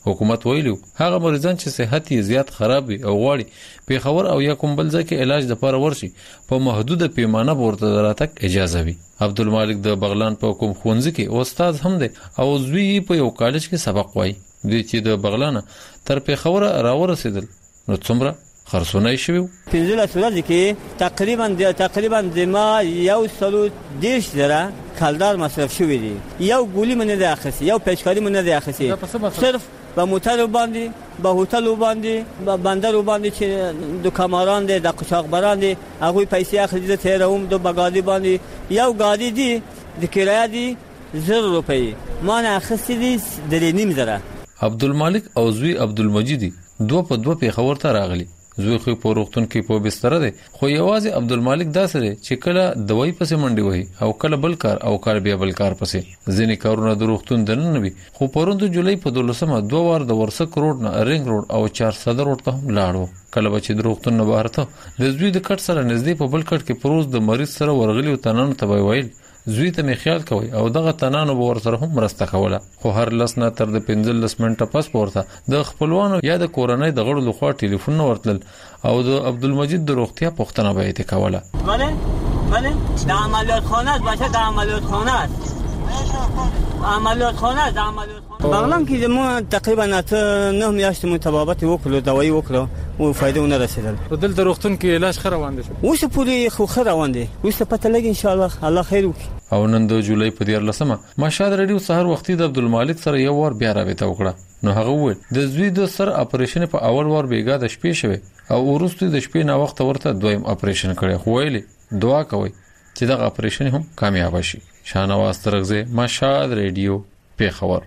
حکومت ویلو هغه مریضان چې صحت یې زیات خراب وي او غواړي پیښور او یا کوم بل ځای کې علاج لپاره ورشي په محدوده پیمانه ورته راتګ اجازه وي. عبدالمالک د بغلان په کوم ښوونځي کې استاد هم دی او زوی په یو کالج کې سبق وایي. دوی چې د بغلان تر پیښور راورسېدل نو څومره خرڅونه شوی پنځه ورځې کې تقریبا د تقریبا د ما یو سلو دیش زره کلدار مصرف شوی دی. یو ګولي منه د اخیسي یو پېچکاري منه د اخیسي صرف په موټر باندې په هوټل باندې په بندر باندې چې د کامران دي د قشاقبران دي هغه پیسې اخلي د تیروم د بغادي باندې یو غادي دي د کرایه دي زر روپۍ ما نه اخیسي دي د نیم زره. عبدالمالک او زوی عبدالمجید دوه په دوه پیښور ته راغلي. زوی خو په روغتون کې په بستر دی خو یوازې عبدالمالک داسې دی چې کله دوايي پسې منډي وهي او کله بل کار او کار بیا بل کار پسې. ځینې کارونه د روغتون دننه وي خو پروند جولای په دولسمه دوه وار د ورسک روډ نه رنګ روډ او چار صدر روډ ته لاړو. کله به چې د روغتون نه بهر ته د زوی د کټ سره نږدې په بل کټ کې پروز د مریض سره ورغلی او تنانو ته ویل زوی ته مې خیال کوي او دغه تنانو به ورسره هم مرسته کوله. خو هر لس نه تر د پنځلس منټه پس پورته د خپلوانو یا د کورنۍ د غړو لخوا ټلیفون ورتلل او د عبدالمجید د روغتیا پوښتنه به یې کوله. بله بله د عملیات خانه است باشه د عملیات خانه است عملیات خانه است عملیات بغلان کې ما تقریبا نه نه میاشتې متبابت وکړو دوايي وکړو او فائدې ونه رسیدل. دلته روغتون کې علاج خره روان دي اوس پوری خو خره روان دي اوس پته لګي ان شاء الله الله خیر وکړي. او نن د جولای په دیارلسمه مشهد رادیو سحر وختي د عبدالمالک سره یو ور بیا رابطه وکړه نو هغه وویل د زوی د سر اپریشن په اول ور بیګا د شپې شوی او وروسته د شپې نه وخت ورته دویم اپریشن کړی خو ویلي دعا کوي چې دغه اپریشن هم کامیاب شي. شاهنواز ترغزه مشهد رادیو پیښور.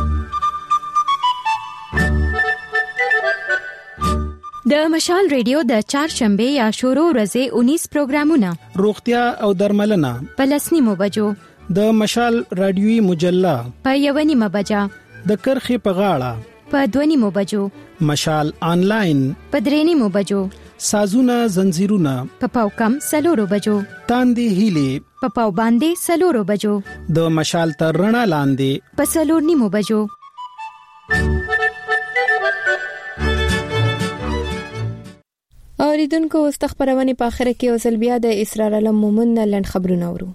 د مشال ریډیو د چهارشنبه یا شروع ورځې انیس پروګرامونه روغتیا او درملنه په لسنیمو بجو د مشال رادیوي مجله په یونیمه بجا د کرخې په غاړه په دونیمو بجو مشال آنلاین په درېنیمو بجو سازونه زنجیرونه په پاوکم سلورو بجو تاندې هیلې په پاو باندې سلورو بجو د مشال تر رڼا لاندې په سلور نیمو بجو. اوریدونکو واستخبرونې په اخر کې اوسل بیا د اسرار علم مومن لند خبرونه ورو.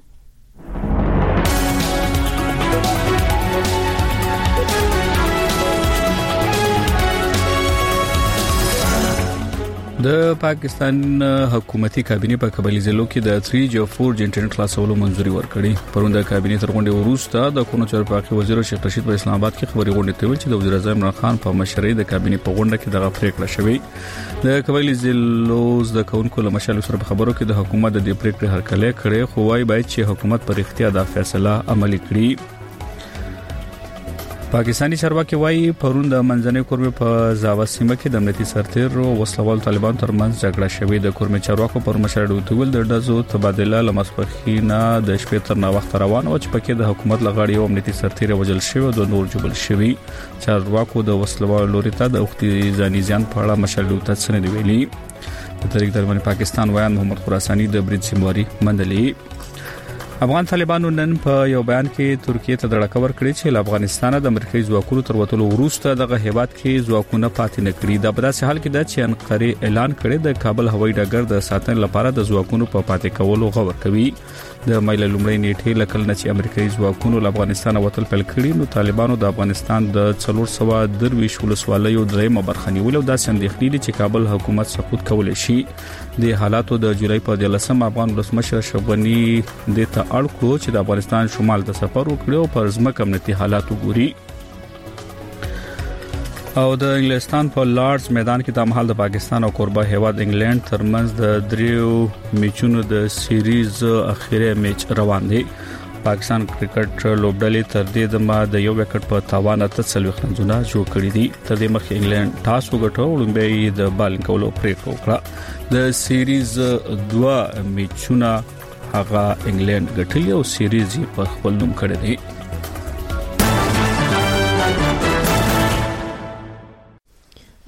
د پاکستان حکومتي کابینه په قبایلی ضلعو کې د تھری جی او فور جی انټرنیټ خلاصولو منځوري ورکړي. پروند کابینه تر غونډې وروسته د کونو چارواکي وزیر شیخ رشید په اسلام آباد کې خبري غونډه ته ویل چې د وزیر اعظم عمران خان په مشرۍ د کابینه په غونډه کې دغه پریکړه شوې. د قبایلی ضلعو د کونکو له مشال سره په خبرو کې د حکومت د دې پریکړې هرکله کړي خو وايي باید چې حکومت پر اختیار د فیصله عملي کړي. پاکستانی چارواکي وايي پرون د منځنۍ کورمه په زاوا سیمه کې د امنیتي سرتیر او وسلوال طالبان ترمنځ جګړه شوې. د کورمه چارواکو پر مشر ډوتول د دزو تبادله لمسپخینه د شپې تر نا وخت روان او چې پکې د حکومت لغړی او امنیتي سرتیر وجل شوی او د نور جبل شوی. چارواکو د وسلوال لوري ته د وختي ځاني ځان په اړه مشر ډوتل سند ویلي. په طریق درمن پاکستان ویان محمد خراسانی د برید سیمواري مندلي. افغان طالبانو نن په یو بیان کې ترکیه ته دړه کور کړی چې افغانستان د امریکایي ځواکونو تر وټولو وروسته دغه هیواد کې ځواکونه پاتې نه کړي. دا په داسې حال کې ده چې انقره اعلان کړی د کابل هوایي ډګر د ساتنې لپاره د ځواکونو په پاتې کولو غور کوي. د مایل لومړی نیټه لکل نه چې امریکایي ځواکونو له افغانستان وټل پیل کړي نو طالبانو د افغانستان د څلور سوه درویش ولسوالیو درېمه برخه نیول او د اندېښنې چې کابل حکومت سقوط کولای شي. د حالاتو د جولای په دلسم افغان ولسمشر شوبني د ته اړ کړو چې د افغانستان شمال ته سفر وکړي او پر ځمکه امنیتي حالات وګوري. او د انګلستان په لارډز میدان کې د مهال د پاکستان او کوربه هیواد انګلند ترمنځ د دریو میچونو د سیریز اخیری میچ روان دی. پاکستان کرکټ لوبډلې تر دې دمه د یو وکټ په تاوان اته څلوېښت رنونه جوړ کړي دي. تر دې مخکې انګلند ټاس وګټه او لومبي د بالینګ کولو پریکړه وکړه. د سیریز دوه میچونه هغه انګلند ګټلې او سیریز په خپل نوم کړی دی.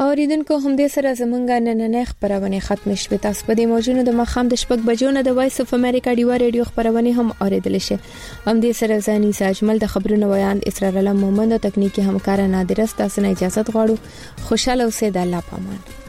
اوریدونکو هم دې سره زمونږه نننې خبرونه ختم شوه. تاسو په دې موضوع د مخام د شپږ بجو نه د وایس اف امریکا ډیوا ریډیو خبرونه هم اوریدل شي. هم دې سره ځاني ساجمل د خبرونو ویان اسرار الله مومند او تکنیکی همکار نادر است. تاسو نه اجازه غواړو. خوشاله اوسئ. د الله پامان.